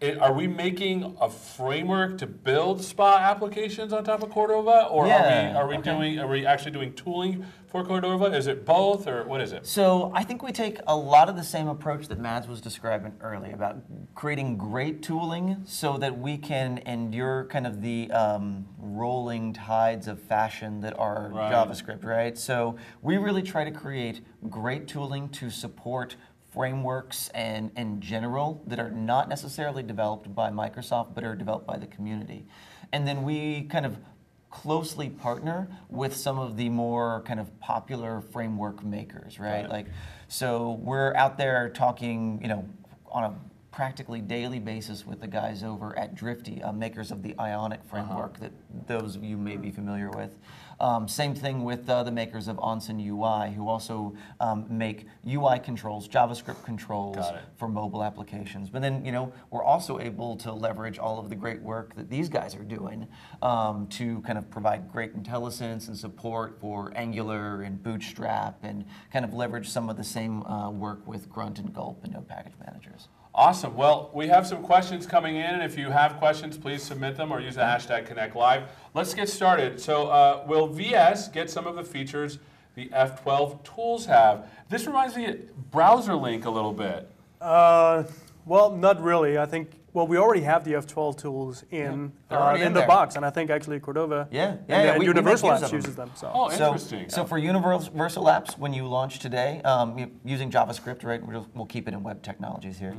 it, are we making a framework to build spa applications on top of Cordova, or Yeah, are we are we doing are we actually doing tooling for Cordova? Is it both, or what is it? So I think we take a lot of the same approach that Mads was describing earlier about creating great tooling so that we can endure kind of the um, rolling tides of fashion that are Right. JavaScript, right? So we really try to create great tooling to support frameworks and in general that are not necessarily developed by Microsoft but are developed by the community. And then we kind of closely partner with some of the more kind of popular framework makers, right? Right. Like, so we're out there talking, you know, on a practically daily basis with the guys over at Drifty, uh, makers of the Ionic framework that those of you may be familiar with. Um, same thing with uh, the makers of Onsen U I, who also um, make U I controls, JavaScript controls Got it. for mobile applications. But then, you know, we're also able to leverage all of the great work that these guys are doing um, to kind of provide great IntelliSense and support for Angular and Bootstrap, and kind of leverage some of the same uh, work with Grunt and Gulp and Node package managers. Awesome. Well, we have some questions coming in, and if you have questions, please submit them or use the hashtag ConnectLive. Let's get started. So, uh, will V S get some of the features the F twelve tools have? This reminds me of Browser Link a little bit. Uh, well, not really. I think, well, we already have the F twelve tools in They're uh, already in, in the there. box, and I think actually Cordova Yeah, yeah, and, yeah, and we- we make Universal use of Apps them. uses them. So. Oh, So, interesting. so for Universal Apps, when you launch today, um, u- using JavaScript, right, we'll, we'll keep it in web technologies here.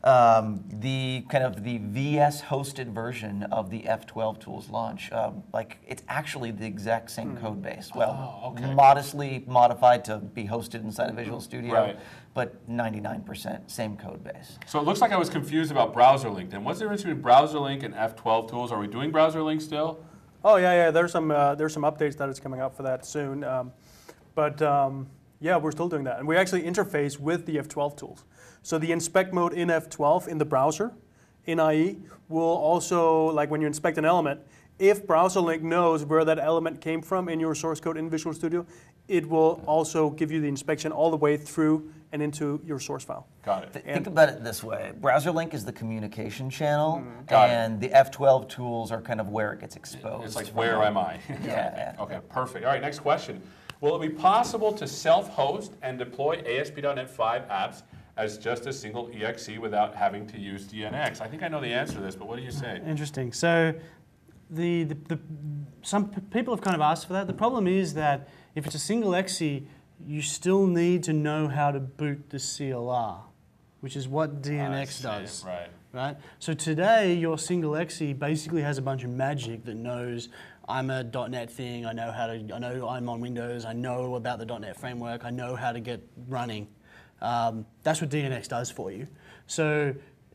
Um, the kind of the V S hosted version of the F twelve tools launch, um, like it's actually the exact same code base. Well, Oh, okay. modestly modified to be hosted inside of Visual Studio, Right. but ninety-nine percent same code base. So it looks like I was confused about Browser Link. Then what's the difference between Browser Link and F twelve tools? Are we doing Browser Link still? Oh yeah, yeah. There's some uh, there's some updates that is coming out for that soon. Um, but um, yeah, we're still doing that, and we actually interface with the F twelve tools. So the inspect mode in F twelve in the browser, in I E, will also, like when you inspect an element, if Browser Link knows where that element came from in your source code in Visual Studio, it will also give you the inspection all the way through and into your source file. Got it. Th- Think about it this way: Browser Link is the communication channel, Got it. and the F twelve tools are kind of where it gets exposed. It's like, where am I? Yeah. Okay, perfect. All right, next question. Will it be possible to self-host and deploy A S P dot NET five apps as just a single E X E without having to use D N X? I think I know the answer to this, but what do you say? Interesting. So, the, the, the some p- people have kind of asked for that. The problem is that if it's a single X E, you still need to know how to boot the C L R, which is what D N X I see, does. Right. Right. So today, your single X E basically has a bunch of magic that knows I'm a .NET thing. I know how to. I know I'm on Windows. I know about the .NET framework. I know how to get running. Um, that's what D N X does for you. So.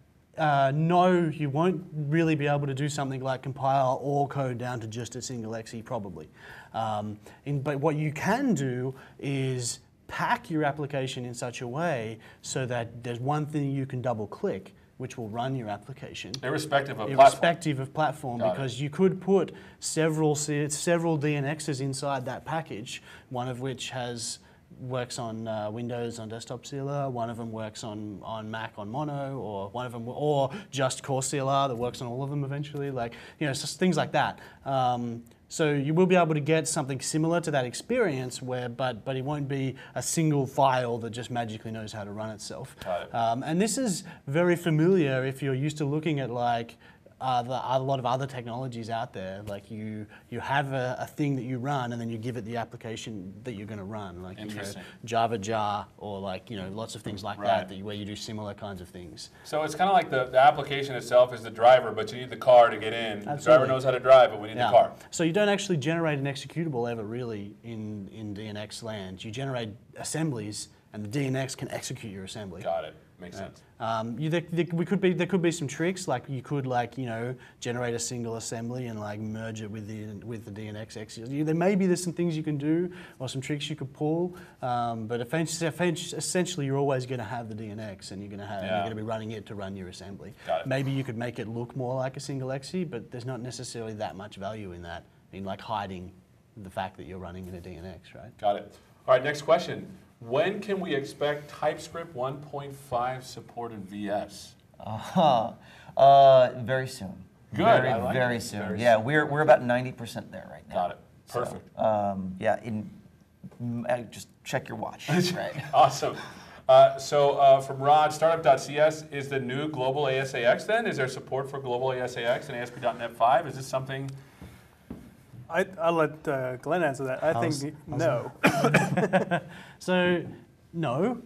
Uh, no, you won't really be able to do something like compile all code down to just a single X E, probably. Um, in, but what you can do is pack your application in such a way so that there's one thing you can double click, which will run your application. Irrespective of platform. Irrespective of platform, Got it. because you could put several C- several D N Xs inside that package, one of which has works on uh, Windows on desktop C L R, one of them works on, on Mac on Mono, or one of them, or just Core C L R that works on all of them eventually, like, you know, just things like that. Um, so you will be able to get something similar to that experience, where, but but it won't be a single file that just magically knows how to run itself. Got it. Um, and this is very familiar if you're used to looking at like uh, the, a lot of other technologies out there. Like you you have a, a thing that you run, and then you give it the application that you're going to run, like, you know, Interesting. Java jar, or like, you know, lots of things like Right. that, that you, where you do similar kinds of things. So it's kind of like the, the application itself is the driver, but you need the car to get in. The driver Absolutely. knows how to drive, but we need the car. So you don't actually generate an executable ever really in, in D N X land. You generate assemblies, and the D N X can execute your assembly. Got it. Makes sense. Um, you, there, there, we could be, there could be some tricks, like you could, like, you know, generate a single assembly and like merge it with the with the D N X X. You, there maybe there's some things you can do or some tricks you could pull, um, but eventually, essentially you're always going to have the D N X, and you're going to have Yeah. you're going to be running it to run your assembly. Got it. Maybe you could make it look more like a single X E, but there's not necessarily that much value in that, in like hiding the fact that you're running in a D N X, right? Got it. All right, next question. When can we expect TypeScript one point five support in V S? Uh-huh. Uh, very soon. Good, Very, I like very it. soon. Very yeah, soon. we're we're about ninety percent there right now. Got it. So, Perfect. um, yeah, in mm, uh, just check your watch. Right. Awesome. Uh, so uh, from Rod, startup dot c s is the new global A S A X then? Is there support for global A S A X and A S P dot net five? Is this something? I, I'll let uh, Glenn answer that. I How's- think how's no. So, no,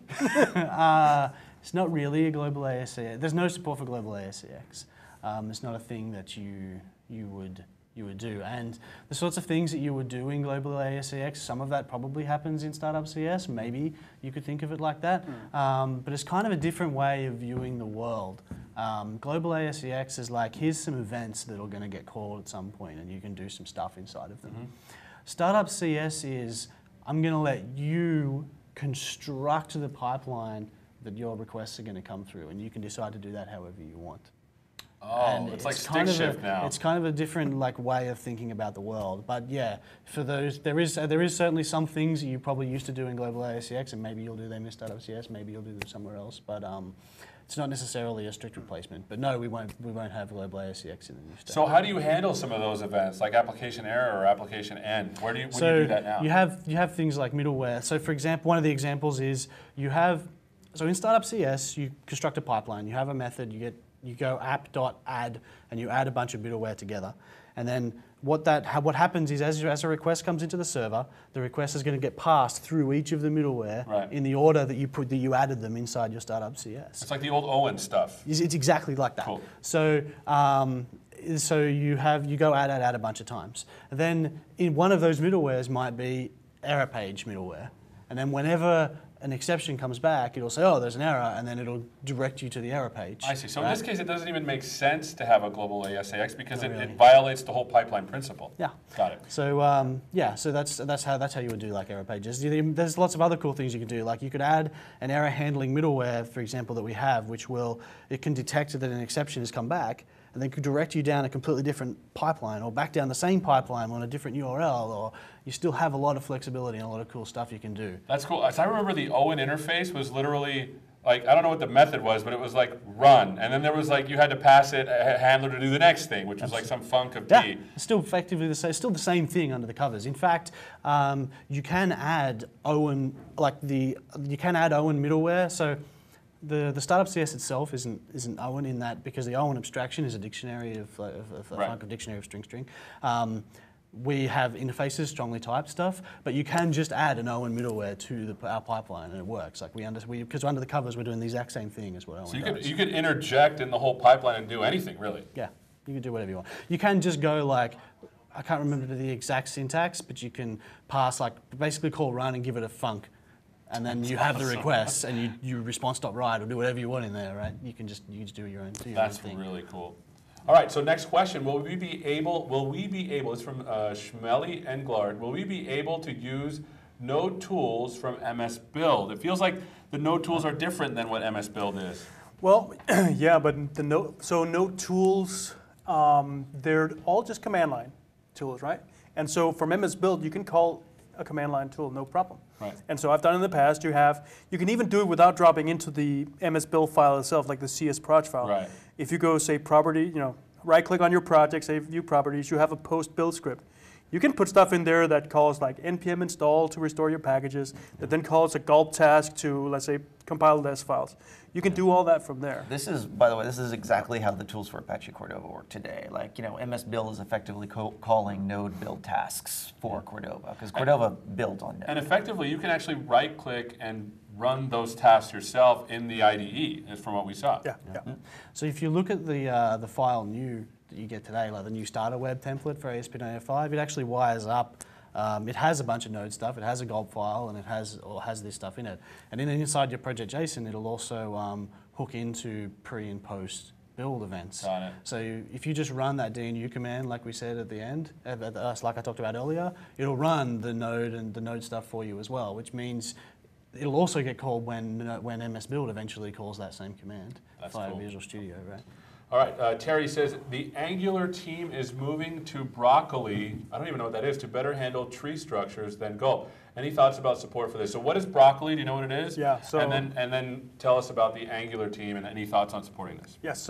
uh, it's not really a global A S A X. There's no support for global A S A X. Um, it's not a thing that you you would you would do. And the sorts of things that you would do in global A S A X, some of that probably happens in Startup C S. Maybe you could think of it like that. Um, but it's kind of a different way of viewing the world. Um, global A S A X is like, here's some events that are going to get called at some point, and you can do some stuff inside of them. Mm-hmm. Startup C S is, I'm going to let you construct the pipeline that your requests are going to come through, and you can decide to do that however you want. Oh, And it's like stick kind of shift a, now. It's kind of a different like way of thinking about the world. But yeah, for those, there is uh, there is certainly some things that you probably used to do in global A S A X, and maybe you'll do them in Startup C S, maybe you'll do them somewhere else. But um, it's not necessarily a strict replacement. But no, we won't we won't have global A S A X in the new state. So how do you handle some of those events, like application error or application end? Where do you, where So do you do that now? you have you have things like middleware. So for example, one of the examples is you have so in Startup C S you construct a pipeline. You have a method. You get you go app.add and you add a bunch of middleware together, and then what that ha- what happens is as as a request comes into the server, the request is going to get passed through each of the middleware Right. in the order that you put that you added them inside your Startup C S. It's like the old Owen stuff. It's, it's exactly like that. Cool. So, um, so you have you go add add add a bunch of times. And then in one of those middlewares might be error page middleware, and then whenever an exception comes back, it'll say, oh, there's an error, and then it'll direct you to the error page. I see. So in right? this case, it doesn't even make sense to have a global A S A X because Not it, really. it violates the whole pipeline principle. Yeah. Got it. So um, yeah, so that's that's how that's how you would do like error pages. You- There's lots of other cool things you can do. Like you could add an error handling middleware, for example, that we have, which will it can detect that an exception has come back, and then could direct you down a completely different pipeline, or back down the same pipeline on a different U R L. Or you still have a lot of flexibility and a lot of cool stuff you can do. That's cool. So I remember the Owen interface was literally like, I don't know what the method was, but it was like run. And then there was like, you had to pass it, a handler to do the next thing, which was like some funk of Yeah, T. it's still effectively the same. Still the same thing under the covers. In fact, um, you can add Owen like the you can add Owen middleware. So the the startup C S itself isn't isn't Owen in that because the Owen abstraction is a dictionary of, uh, of, of a Right. funk of dictionary of string string. Um, we have interfaces, strongly typed stuff, but you can just add an Owen middleware to the, our pipeline and it works. Like we under we because under the covers we're doing the exact same thing as what Owen So you does. could, you could interject in the whole pipeline and do anything, really. Yeah, you can do whatever you want. You can just go like, I can't remember the exact syntax, but you can pass like, basically call run and give it a func. And then you have the requests and you, you response.write or do whatever you want in there, right? You can just, you just do your own, do your That's own thing. really cool. All right, so next question. Will we be able, will we be able, it's from uh, Schmelly Englard, will we be able to use node tools from M S Build? It feels like the node tools are different than what M S Build is. Well, yeah, but the no, so node tools, um, they're all just command line tools, right? And so from M S Build, you can call a command line tool, no problem. Right. And so I've done in the past, you have, you can even do it without dropping into the M S Build file itself, like the C S proj file. Right. If you go, say, property, you know, right click on your project, say view properties, you have a post build script. You can put stuff in there that calls like npm install to restore your packages, that then calls a gulp task to, let's say, compile less files. You can do all that from there. This is, by the way, this is exactly how the tools for Apache Cordova work today. Like, you know, M S Build is effectively co calling node build tasks for Cordova, because Cordova built on Node. And effectively, you can actually right-click and run those tasks yourself in the I D E, is from what we saw. Yeah, yeah. So if you look at the uh, the file new that you get today, like the new starter web template for A S P dot net five, it actually wires up. Um, it has a bunch of node stuff. It has a gulp file and it has or has this stuff in it. And then inside your project JSON, it'll also um, hook into pre and post build events. Got it. So you, if you just run that D N U command, like we said at the end, uh, at the, uh, like I talked about earlier, it'll run the node and the node stuff for you as well, which means it'll also get called when uh, when M S Build eventually calls that same command That's via cool. Visual Studio, right? All right, uh, Terry says, the Angular team is moving to Broccoli, I don't even know what that is, to better handle tree structures than Gulp. Any thoughts about support for this? So what is Broccoli? Do you know what it is? Yeah, so- And then, and then tell us about the Angular team and any thoughts on supporting this. Yes, so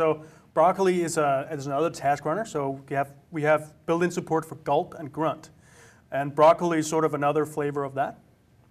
Broccoli is, a, is another task runner, so we have, we have built-in support for Gulp and Grunt. And Broccoli is sort of another flavor of that.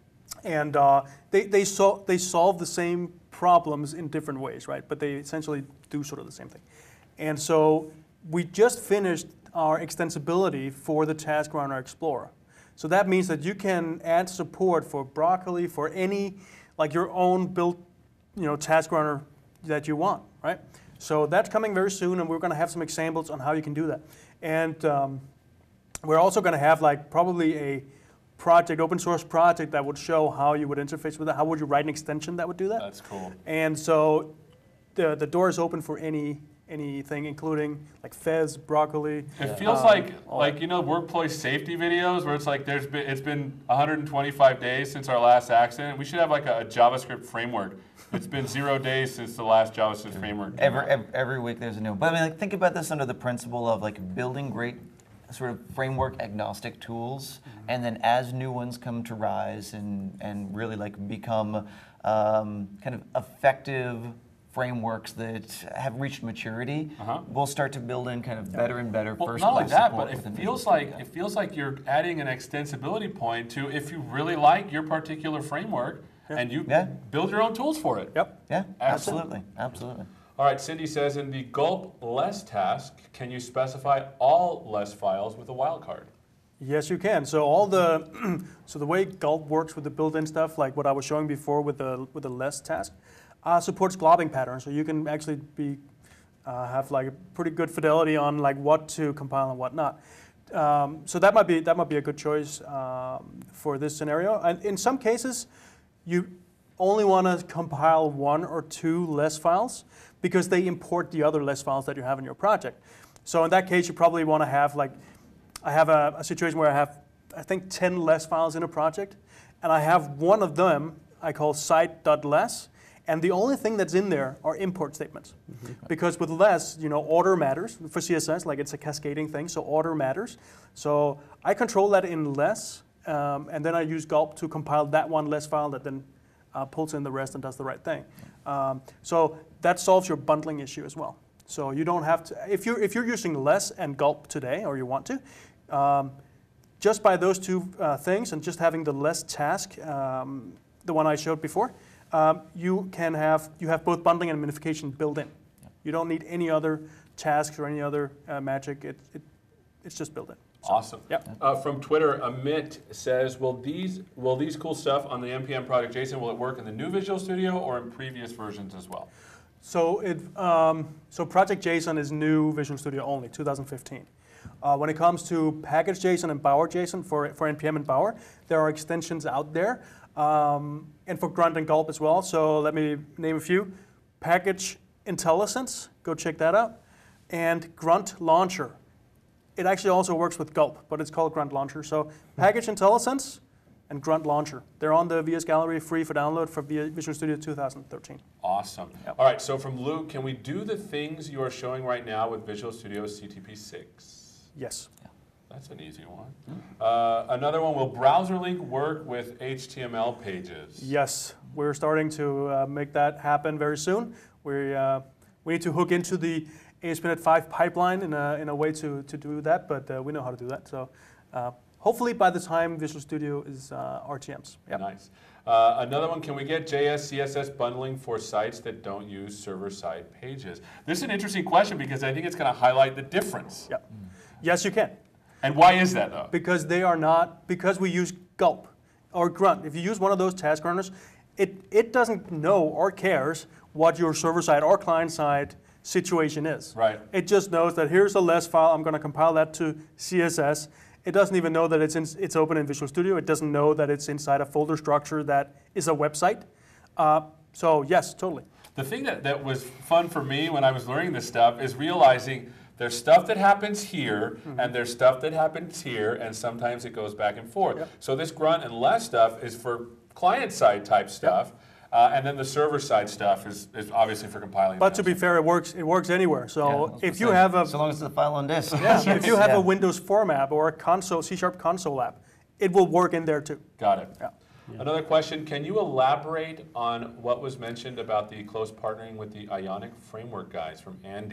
And uh, they, they, sol they solve the same problems in different ways, right? But they essentially do sort of the same thing. And so we just finished our extensibility for the Task Runner Explorer. So that means that you can add support for Broccoli for any, like your own built, you know, Task Runner that you want, right? So that's coming very soon, and we're going to have some examples on how you can do that. And um, we're also going to have like probably a project, open source project that would show how you would interface with it. How would you write an extension that would do that? That's cool. And so the the door is open for any anything, including like Fez, Broccoli. It feels um, like all like that. you know workplace safety videos where it's like there's been it's been one hundred twenty-five days since our last accident. We should have like a, a JavaScript framework. It's been zero days since the last JavaScript framework. came Every, out. every every week there's a new one. But I mean, like, think about this under the principle of like building great sort of framework agnostic tools, Mm-hmm. and then as new ones come to rise and and really like become um, kind of effective frameworks that have reached maturity, Uh-huh. we'll start to build in kind of better and better Well, first not only class that, support but it within feels Visual like Studio. it feels like you're adding an extensibility point to if you really like your particular framework and you Yeah. build your own tools for it. Yep. Yeah, Excellent. absolutely, absolutely. All right, Cindy says in the gulp less task, can you specify all less files with a wildcard? Yes, you can. So all the so the way Gulp works with the built-in stuff, like what I was showing before with the with the less task, uh, supports globbing patterns. So you can actually be uh, have like a pretty good fidelity on like what to compile and what not. Um, so that might be that might be a good choice um, for this scenario. And in some cases, you only want to compile one or two less files because they import the other less files that you have in your project. So in that case, you probably want to have like I have a, a situation where I have, I think, ten less files in a project, and I have one of them I call site.less, and the only thing that's in there are import statements. Mm-hmm. Because with less, you know, order matters for C S S, like it's a cascading thing, so order matters. So I control that in less, um, and then I use Gulp to compile that one less file that then uh, pulls in the rest and does the right thing. Um, so that solves your bundling issue as well. So you don't have to, if you're, if you're using less and Gulp today, or you want to, um, just by those two uh, things and just having the less task, um, the one I showed before, um, you can have, you have both bundling and minification built in. Yep. You don't need any other tasks or any other uh, magic. It, it, it's just built in. So, Awesome. Yep. Uh, from Twitter, Amit says, will these will these cool stuff on the N P M Project JSON, will it work in the new Visual Studio or in previous versions as well? So, it, um, so Project JSON is new Visual Studio only, two thousand fifteen. Uh, when it comes to package JSON and Bower JSON for, for N P M and Bower, there are extensions out there, um, and for Grunt and Gulp as well. So let me name a few. Package IntelliSense, go check that out. And Grunt Launcher. It actually also works with Gulp, but it's called Grunt Launcher. So Package IntelliSense and Grunt Launcher. They're on the V S Gallery, free for download for Visual Studio two thousand thirteen. Awesome. Yep. All right, so from Luke, can we do the things you are showing right now with Visual Studio C T P six? Yes. That's an easy one. Uh, another one, will browser link work with H T M L pages? Yes, we're starting to uh, make that happen very soon. We uh, we need to hook into the A S P dot net five pipeline in a, in a way to, to do that, but uh, we know how to do that. So uh, hopefully by the time Visual Studio is uh, R T Ms. Yep. Nice. Uh, another one, can we get J S, C S S bundling for sites that don't use server-side pages? This is an interesting question because I think it's going to highlight the difference. Yep. Yes, you can. And why is that, though? Because they are not, because we use Gulp or Grunt. If you use one of those task runners, it, it doesn't know or cares what your server-side or client-side situation is. Right. It just knows that here's a less file, I'm going to compile that to C S S. It doesn't even know that it's, in, it's open in Visual Studio. It doesn't know that it's inside a folder structure that is a website. Uh, so yes, totally. The thing that, that was fun for me when I was learning this stuff is realizing there's stuff that happens here, mm-hmm. and there's stuff that happens here, and sometimes it goes back and forth. Yep. So this grunt and less stuff is for client-side type stuff, yep. uh, and then the server-side stuff is, is obviously for compiling. But to be fair, it works. It works anywhere. So Yeah, if you say, have a so long as it's a file on disk. yeah, if you have yeah. a Windows Form app or a console C Sharp console app, it will work in there too. Got it. Yeah. Yeah. Another question, can you elaborate on what was mentioned about the close partnering with the Ionic framework guys from Andy?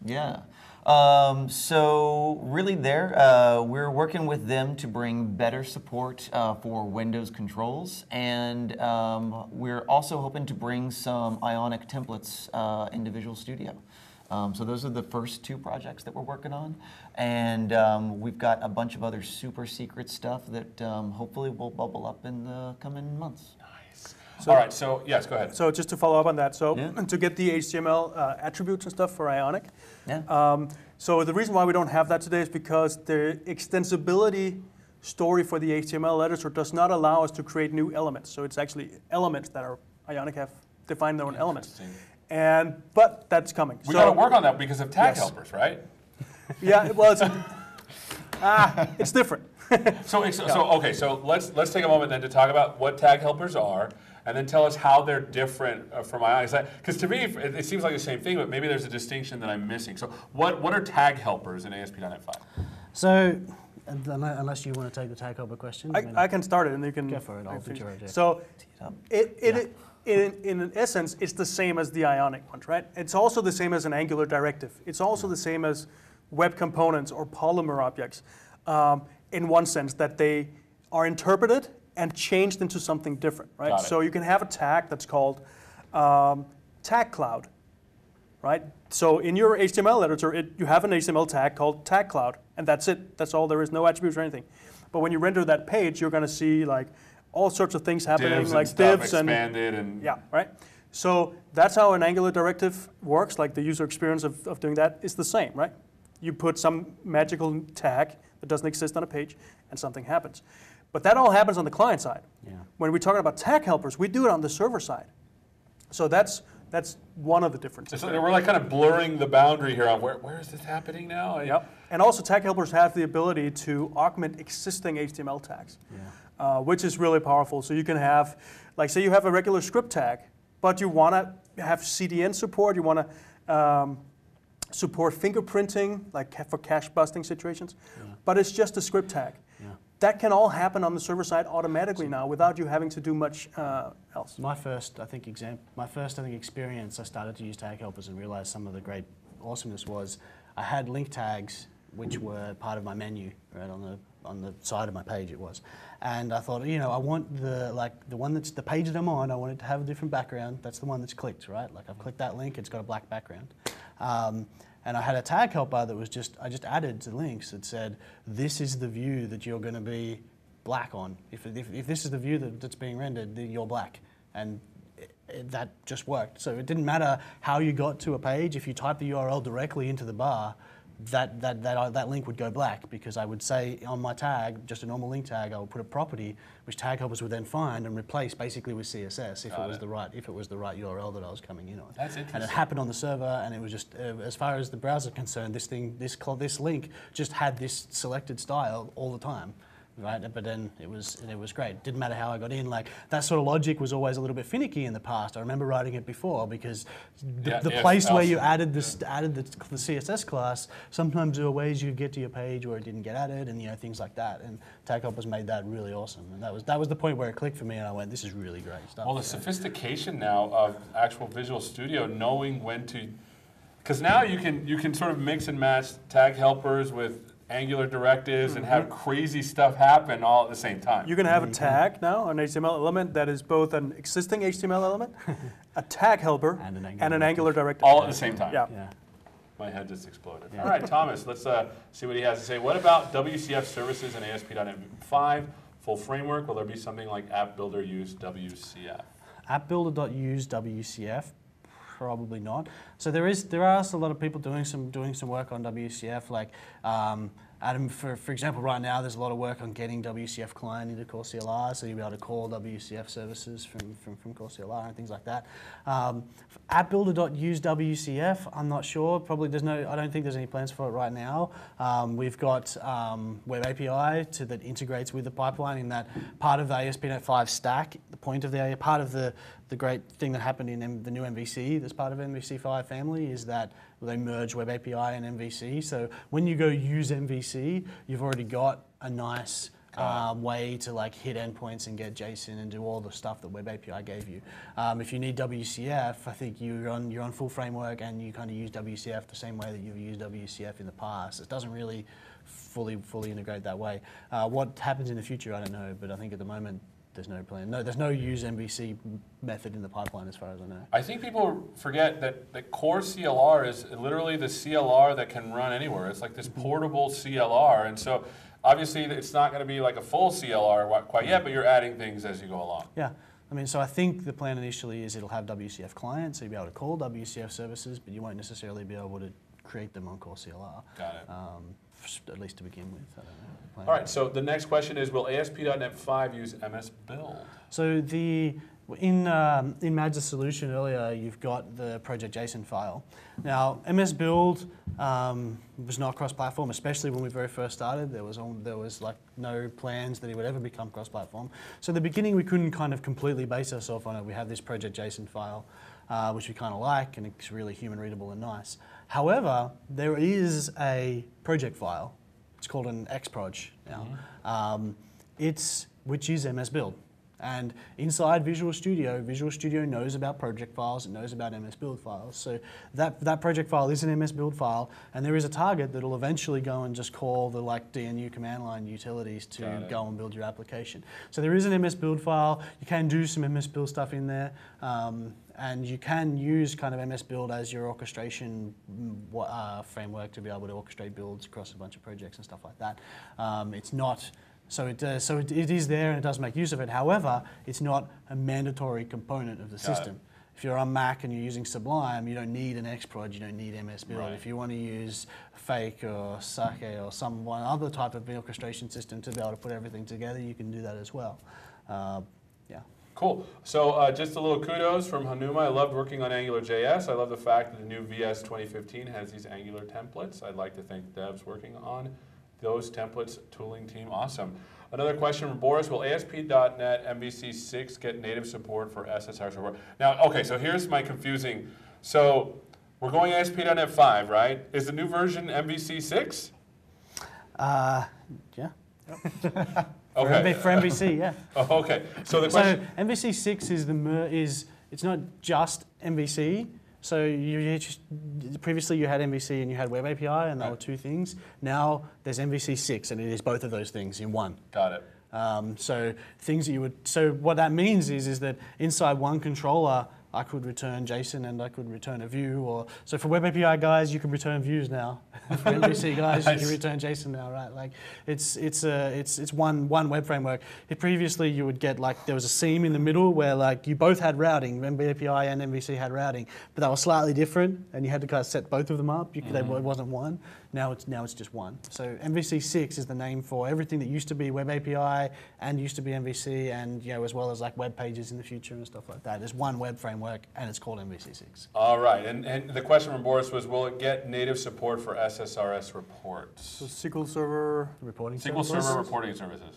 Yeah. Um, so really there, uh, we're working with them to bring better support uh, for Windows controls, and um, we're also hoping to bring some Ionic templates uh, into Visual Studio. Um, so those are the first two projects that we're working on, and um, we've got a bunch of other super secret stuff that um, hopefully will bubble up in the coming months. All right, so yes, go ahead. So just to follow up on that, so Yeah. to get the H T M L uh, attributes and stuff for Ionic, Yeah. um, so the reason why we don't have that today is because the extensibility story for the H T M L editor does not allow us to create new elements. So it's actually elements that are Ionic have defined their own elements. Interesting. And but that's coming. We so, got to work on that because of tag Yes. helpers, right? Yeah, well, it's ah, it's different. So, so, so okay, so let's let's take a moment then to talk about what tag helpers are, and then tell us how they're different uh, from Ionic. Because to me, it, it seems like the same thing, but maybe there's a distinction that I'm missing. So, what what are tag helpers in A S P dot net five? So, and unle- unless you want to take the tag helper question, I, mean, I can start it, and you can Go for it, I'll finish. feature it, yeah. So, up. it, it, it in, in an essence, it's the same as the Ionic ones, right? It's also the same as an Angular directive. It's also the same as web components or Polymer objects, um, in one sense that they are interpreted and changed into something different, right? Got it. So you can have a tag that's called um, tag cloud, right? So in your H T M L editor, it, you have an H T M L tag called tag cloud, and that's it. That's all there is, no attributes or anything. But when you render that page, you're going to see like all sorts of things happening, Divs like and stuff divs and expanded and yeah, right. So that's how an Angular directive works. Like the user experience of, of doing that is the same, right? You put some magical tag that doesn't exist on a page, and something happens. But that all happens on the client side. Yeah. When we're talking about tag helpers, we do it on the server side. So that's that's one of the differences. So we're like kind of blurring the boundary here on where where is this happening now? Yep. And also tag helpers have the ability to augment existing H T M L tags, uh, which is really powerful. So you can have, like say you have a regular script tag, but you want to have C D N support, you want to um, support fingerprinting, like ca- for cache busting situations, but it's just a script tag. Yeah. That can all happen on the server side automatically now without you having to do much uh, else. My first, I think, exam- my first, I think, experience, I started to use tag helpers and realized some of the great awesomeness was I had link tags which were part of my menu, right on the on the side of my page it was, and I thought, you know, I want the like the one that's the page that I'm on. I want it to have a different background. That's the one that's clicked, right? Like I've clicked that link, it's got a black background. Um, And I had a tag helper that was just, I just added to links that said, this is the view that you're going to be black on. If, if, if this is the view that, that's being rendered, then you're black. And it, it, that just worked. So it didn't matter how you got to a page. If you type the U R L directly into the bar, that, that, that, uh, that link would go black, because I would say on my tag, just a normal link tag, I would put a property which tag helpers would then find and replace basically with C S S if Got it was it. the right if it was the right U R L that I was coming in on. That's And it interesting. happened on the server, and it was just uh, as far as the browser concerned, this thing, this cl- this link just had this selected style all the time. Right, but then it was it was great. Didn't matter how I got in. Like that sort of logic was always a little bit finicky in the past. I remember writing it before because the, Yeah, the if place where else. you added this added the, the C S S class, sometimes there were ways you get to your page where it didn't get added, and you know things like that. And Tag Helpers made that really awesome, and that was that was the point where it clicked for me, and I went, "This is really great stuff." Well, the So- sophistication now of actual Visual Studio, knowing when to, because now you can you can sort of mix and match tag helpers with Angular directives and have crazy stuff happen all at the same time. You can have a tag now, an H T M L element that is both an existing H T M L element, a tag helper, And an Angular and an Angular directive. all at the same time. Yeah. Yeah. My head just exploded. All right, Thomas, let's uh, see what he has to say. What about W C F services in A S P dot net five? Full framework? Will there be something like App Builder use W C F? App Builder dot use W C F, probably not. So there is there are a lot of people doing some doing some work on W C F. Like um, Adam, for for example, right now there's a lot of work on getting W C F client into Core C L R, so you'll be able to call W C F services from from, from Core C L R and things like that. Um, App Builder dot use W C F, I'm not sure. Probably there's no. I don't think there's any plans for it right now. Um, we've got um, Web A P I to, that integrates with the pipeline in that part of the A S P dot net five stack. The point of the part of the the great thing that happened in M- the new M V C, that's part of M V C five family, is that they merge Web A P I and M V C. So when you go use M V C, you've already got a nice uh, way to like hit endpoints and get JSON and do all the stuff that Web A P I gave you. Um, if you need W C F, I think you're on you're on full framework and you kind of use W C F the same way that you've used W C F in the past. It doesn't really fully fully integrate that way. Uh, what happens in the future, I don't know, but I think at the moment there's no plan. No, there's no use M V C method in the pipeline as far as I know. I think people forget that, that core C L R is literally the C L R that can run anywhere. It's like this portable C L R, and so obviously it's not going to be like a full C L R quite yet, but you're adding things as you go along. Yeah, I mean, so I think the plan initially is it'll have W C F clients, so you'll be able to call W C F services, but you won't necessarily be able to create them on core C L R. Got it. Um, at least to begin with. I don't know. Plan. All right, so the next question is, will A S P dot net five use M S Build? So the in um, in Mad's solution earlier, you've got the project JSON file. Now, M S Build um, was not cross-platform, especially when we very first started. There was all, there was like no plans that it would ever become cross-platform. So at the beginning, we couldn't kind of completely base ourselves on it. We have this project JSON file, uh, which we kind of like, and it's really human readable and nice. However, there is a project file. It's called an Xproj now. Mm-hmm. um, it's which is M S Build. And inside Visual Studio, Visual Studio knows about project files, it knows about M S Build files. So that, that project file is an M S Build file, and there is a target that will eventually go and just call the like D N U command line utilities to go and build your application. So there is an M S Build file. You can do some M S Build stuff in there, um, and you can use kind of M S Build as your orchestration uh, framework to be able to orchestrate builds across a bunch of projects and stuff like that. Um, it's not. So, it, uh, so it, it is there and it does make use of it. However, it's not a mandatory component of the Got system. it. If you're on Mac and you're using Sublime, you don't need an Xproj, you don't need M S Build. Right. If you want to use Fake or Sake or some one other type of orchestration system to be able to put everything together, you can do that as well. Uh, yeah. Cool. So uh, just a little kudos from Hanuma. I loved working on Angular J S. I love the fact that the new V S twenty fifteen has these Angular templates. I'd like to thank devs working on those templates. Tooling team, awesome. Another question from Boris, will A S P dot net M V C six get native support for S S R support? Now, okay, so here's my confusing. So we're going A S P dot net five, right? Is the new version M V C six? Uh, yeah. Okay. For M V C, yeah. Oh, okay. So the question. So M V C six is the mer is it's not just M V C. So you, you just, previously you had M V C and you had Web A P I, and they were two things. Now there's M V C six, and it is both of those things in one. Got it. Um, so things that you would. So what that means is is that inside one controller, I could return JSON and I could return a view. Or so for Web A P I guys, you can return views now. For M V C guys, Nice. you can return JSON now, right? Like it's it's a it's it's one one web framework. It previously you would get like there was a seam in the middle where like you both had routing, Web A P I and M V C had routing, but they were slightly different, and you had to kind of set both of them up. You, mm-hmm. they, it wasn't one. Now it's now it's just one. So M V C six is the name for everything that used to be Web A P I and used to be M V C, and you know as well as like web pages in the future and stuff like that. There's one web framework, and it's called M V C six. All right, and, and the question from Boris was, will it get native support for S S R S reports? So S Q L Server Reporting S Q L services? Server reporting services.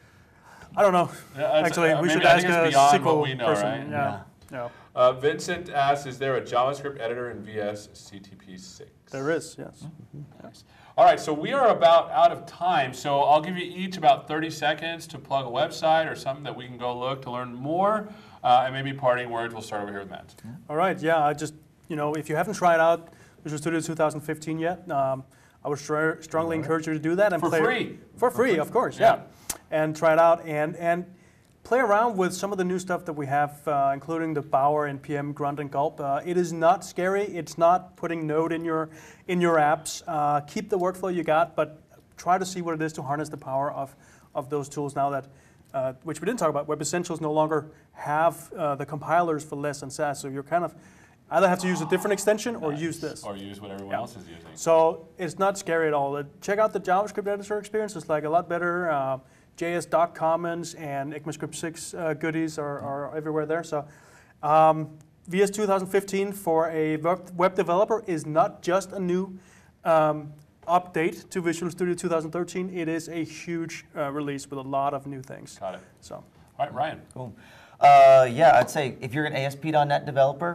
I don't know. Yeah, that's- Actually, uh, we maybe should I ask think a it's beyond S Q L what we know, person. right? Yeah. yeah, Uh, Vincent asks, is there a JavaScript editor in V S C T P six? there is. Yes. Nice. All right, so we are about out of time, so I'll give you each about thirty seconds to plug a website or something that we can go look to learn more, uh, and maybe parting words. We'll start over here with Matt. All right. Yeah. I just you know if you haven't tried out Visual Studio two thousand fifteen yet, um, I would str strongly Right. encourage you to do that and For play free. For free, of course. Yeah. And try it out and and. Play around with some of the new stuff that we have, uh, including the Bower and P M Grunt and Gulp. Uh, it is not scary. It's not putting Node in your in your apps. Uh, keep the workflow you got, but try to see what it is to harness the power of of those tools. Now that, uh, which we didn't talk about, Web Essentials no longer have uh, the compilers for Less and Sass, so you're kind of either have to use a different extension or Nice. use this. Or use what everyone Yeah. else is using. So it's not scary at all. Uh, check out the JavaScript editor experience. It's like a lot better. Uh, J S Doc Commons and ECMAScript six uh, goodies are, are everywhere there. So um, V S two thousand fifteen for a web, web developer is not just a new um, update to Visual Studio two thousand thirteen. It is a huge uh, release with a lot of new things. Got it. So, All right, Ryan. Cool. Uh, yeah, I'd say if you're an A S P dot net developer,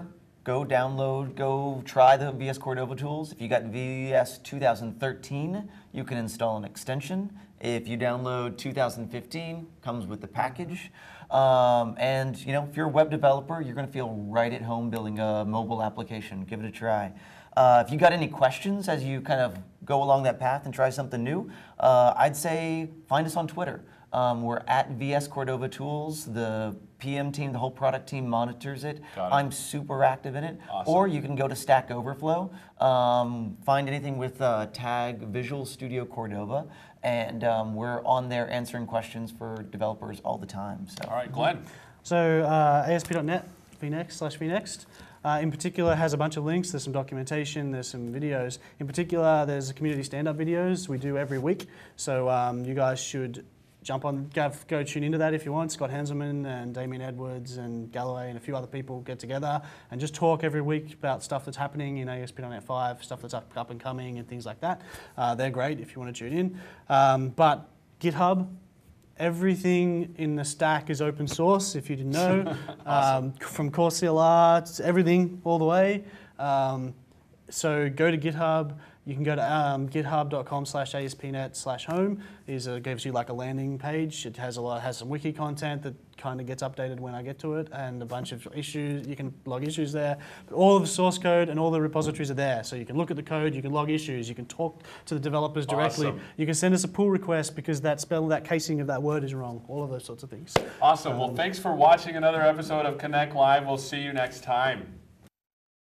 go download, go try the V S Cordova tools. If you got V S two thousand thirteen, you can install an extension. If you download two thousand fifteen, comes with the package. Um, and you know, if you're a web developer, you're going to feel right at home building a mobile application. Give it a try. Uh, if you got any questions as you kind of go along that path and try something new, uh, I'd say find us on Twitter. Um, we're at V S Cordova Tools. The P M team, the whole product team monitors it. Got it. I'm super active in it. Awesome. Or you can go to Stack Overflow, um, find anything with uh, tag Visual Studio Cordova, and um, we're on there answering questions for developers all the time. So. All right, Glenn. So uh, A S P dot net, vnext slash vnext. Uh, in particular, has a bunch of links. There's some documentation. There's some videos. In particular, there's community stand-up videos we do every week. So um, you guys should jump on, go, go tune into that if you want. Scott Hanselman and Damien Edwards and Galloway and a few other people get together and just talk every week about stuff that's happening in A S P dot net five, stuff that's up, up and coming and things like that. Uh, they're great if you want to tune in. Um, but GitHub, everything in the stack is open source, if you didn't know. Awesome. um, from Core C L R to everything, all the way. Um, so go to GitHub. You can go to um, github dot com slash A S P net slash home. It uh, gives you like a landing page. It has a lot, has some wiki content that kind of gets updated when I get to it, and a bunch of issues. You can log issues there. But all of the source code and all the repositories are there. So you can look at the code, you can log issues, you can talk to the developers directly. Awesome. You can send us a pull request because that spell, that casing of that word is wrong. All of those sorts of things. Awesome. Well, thanks for watching another episode of Connect Live. We'll see you next time.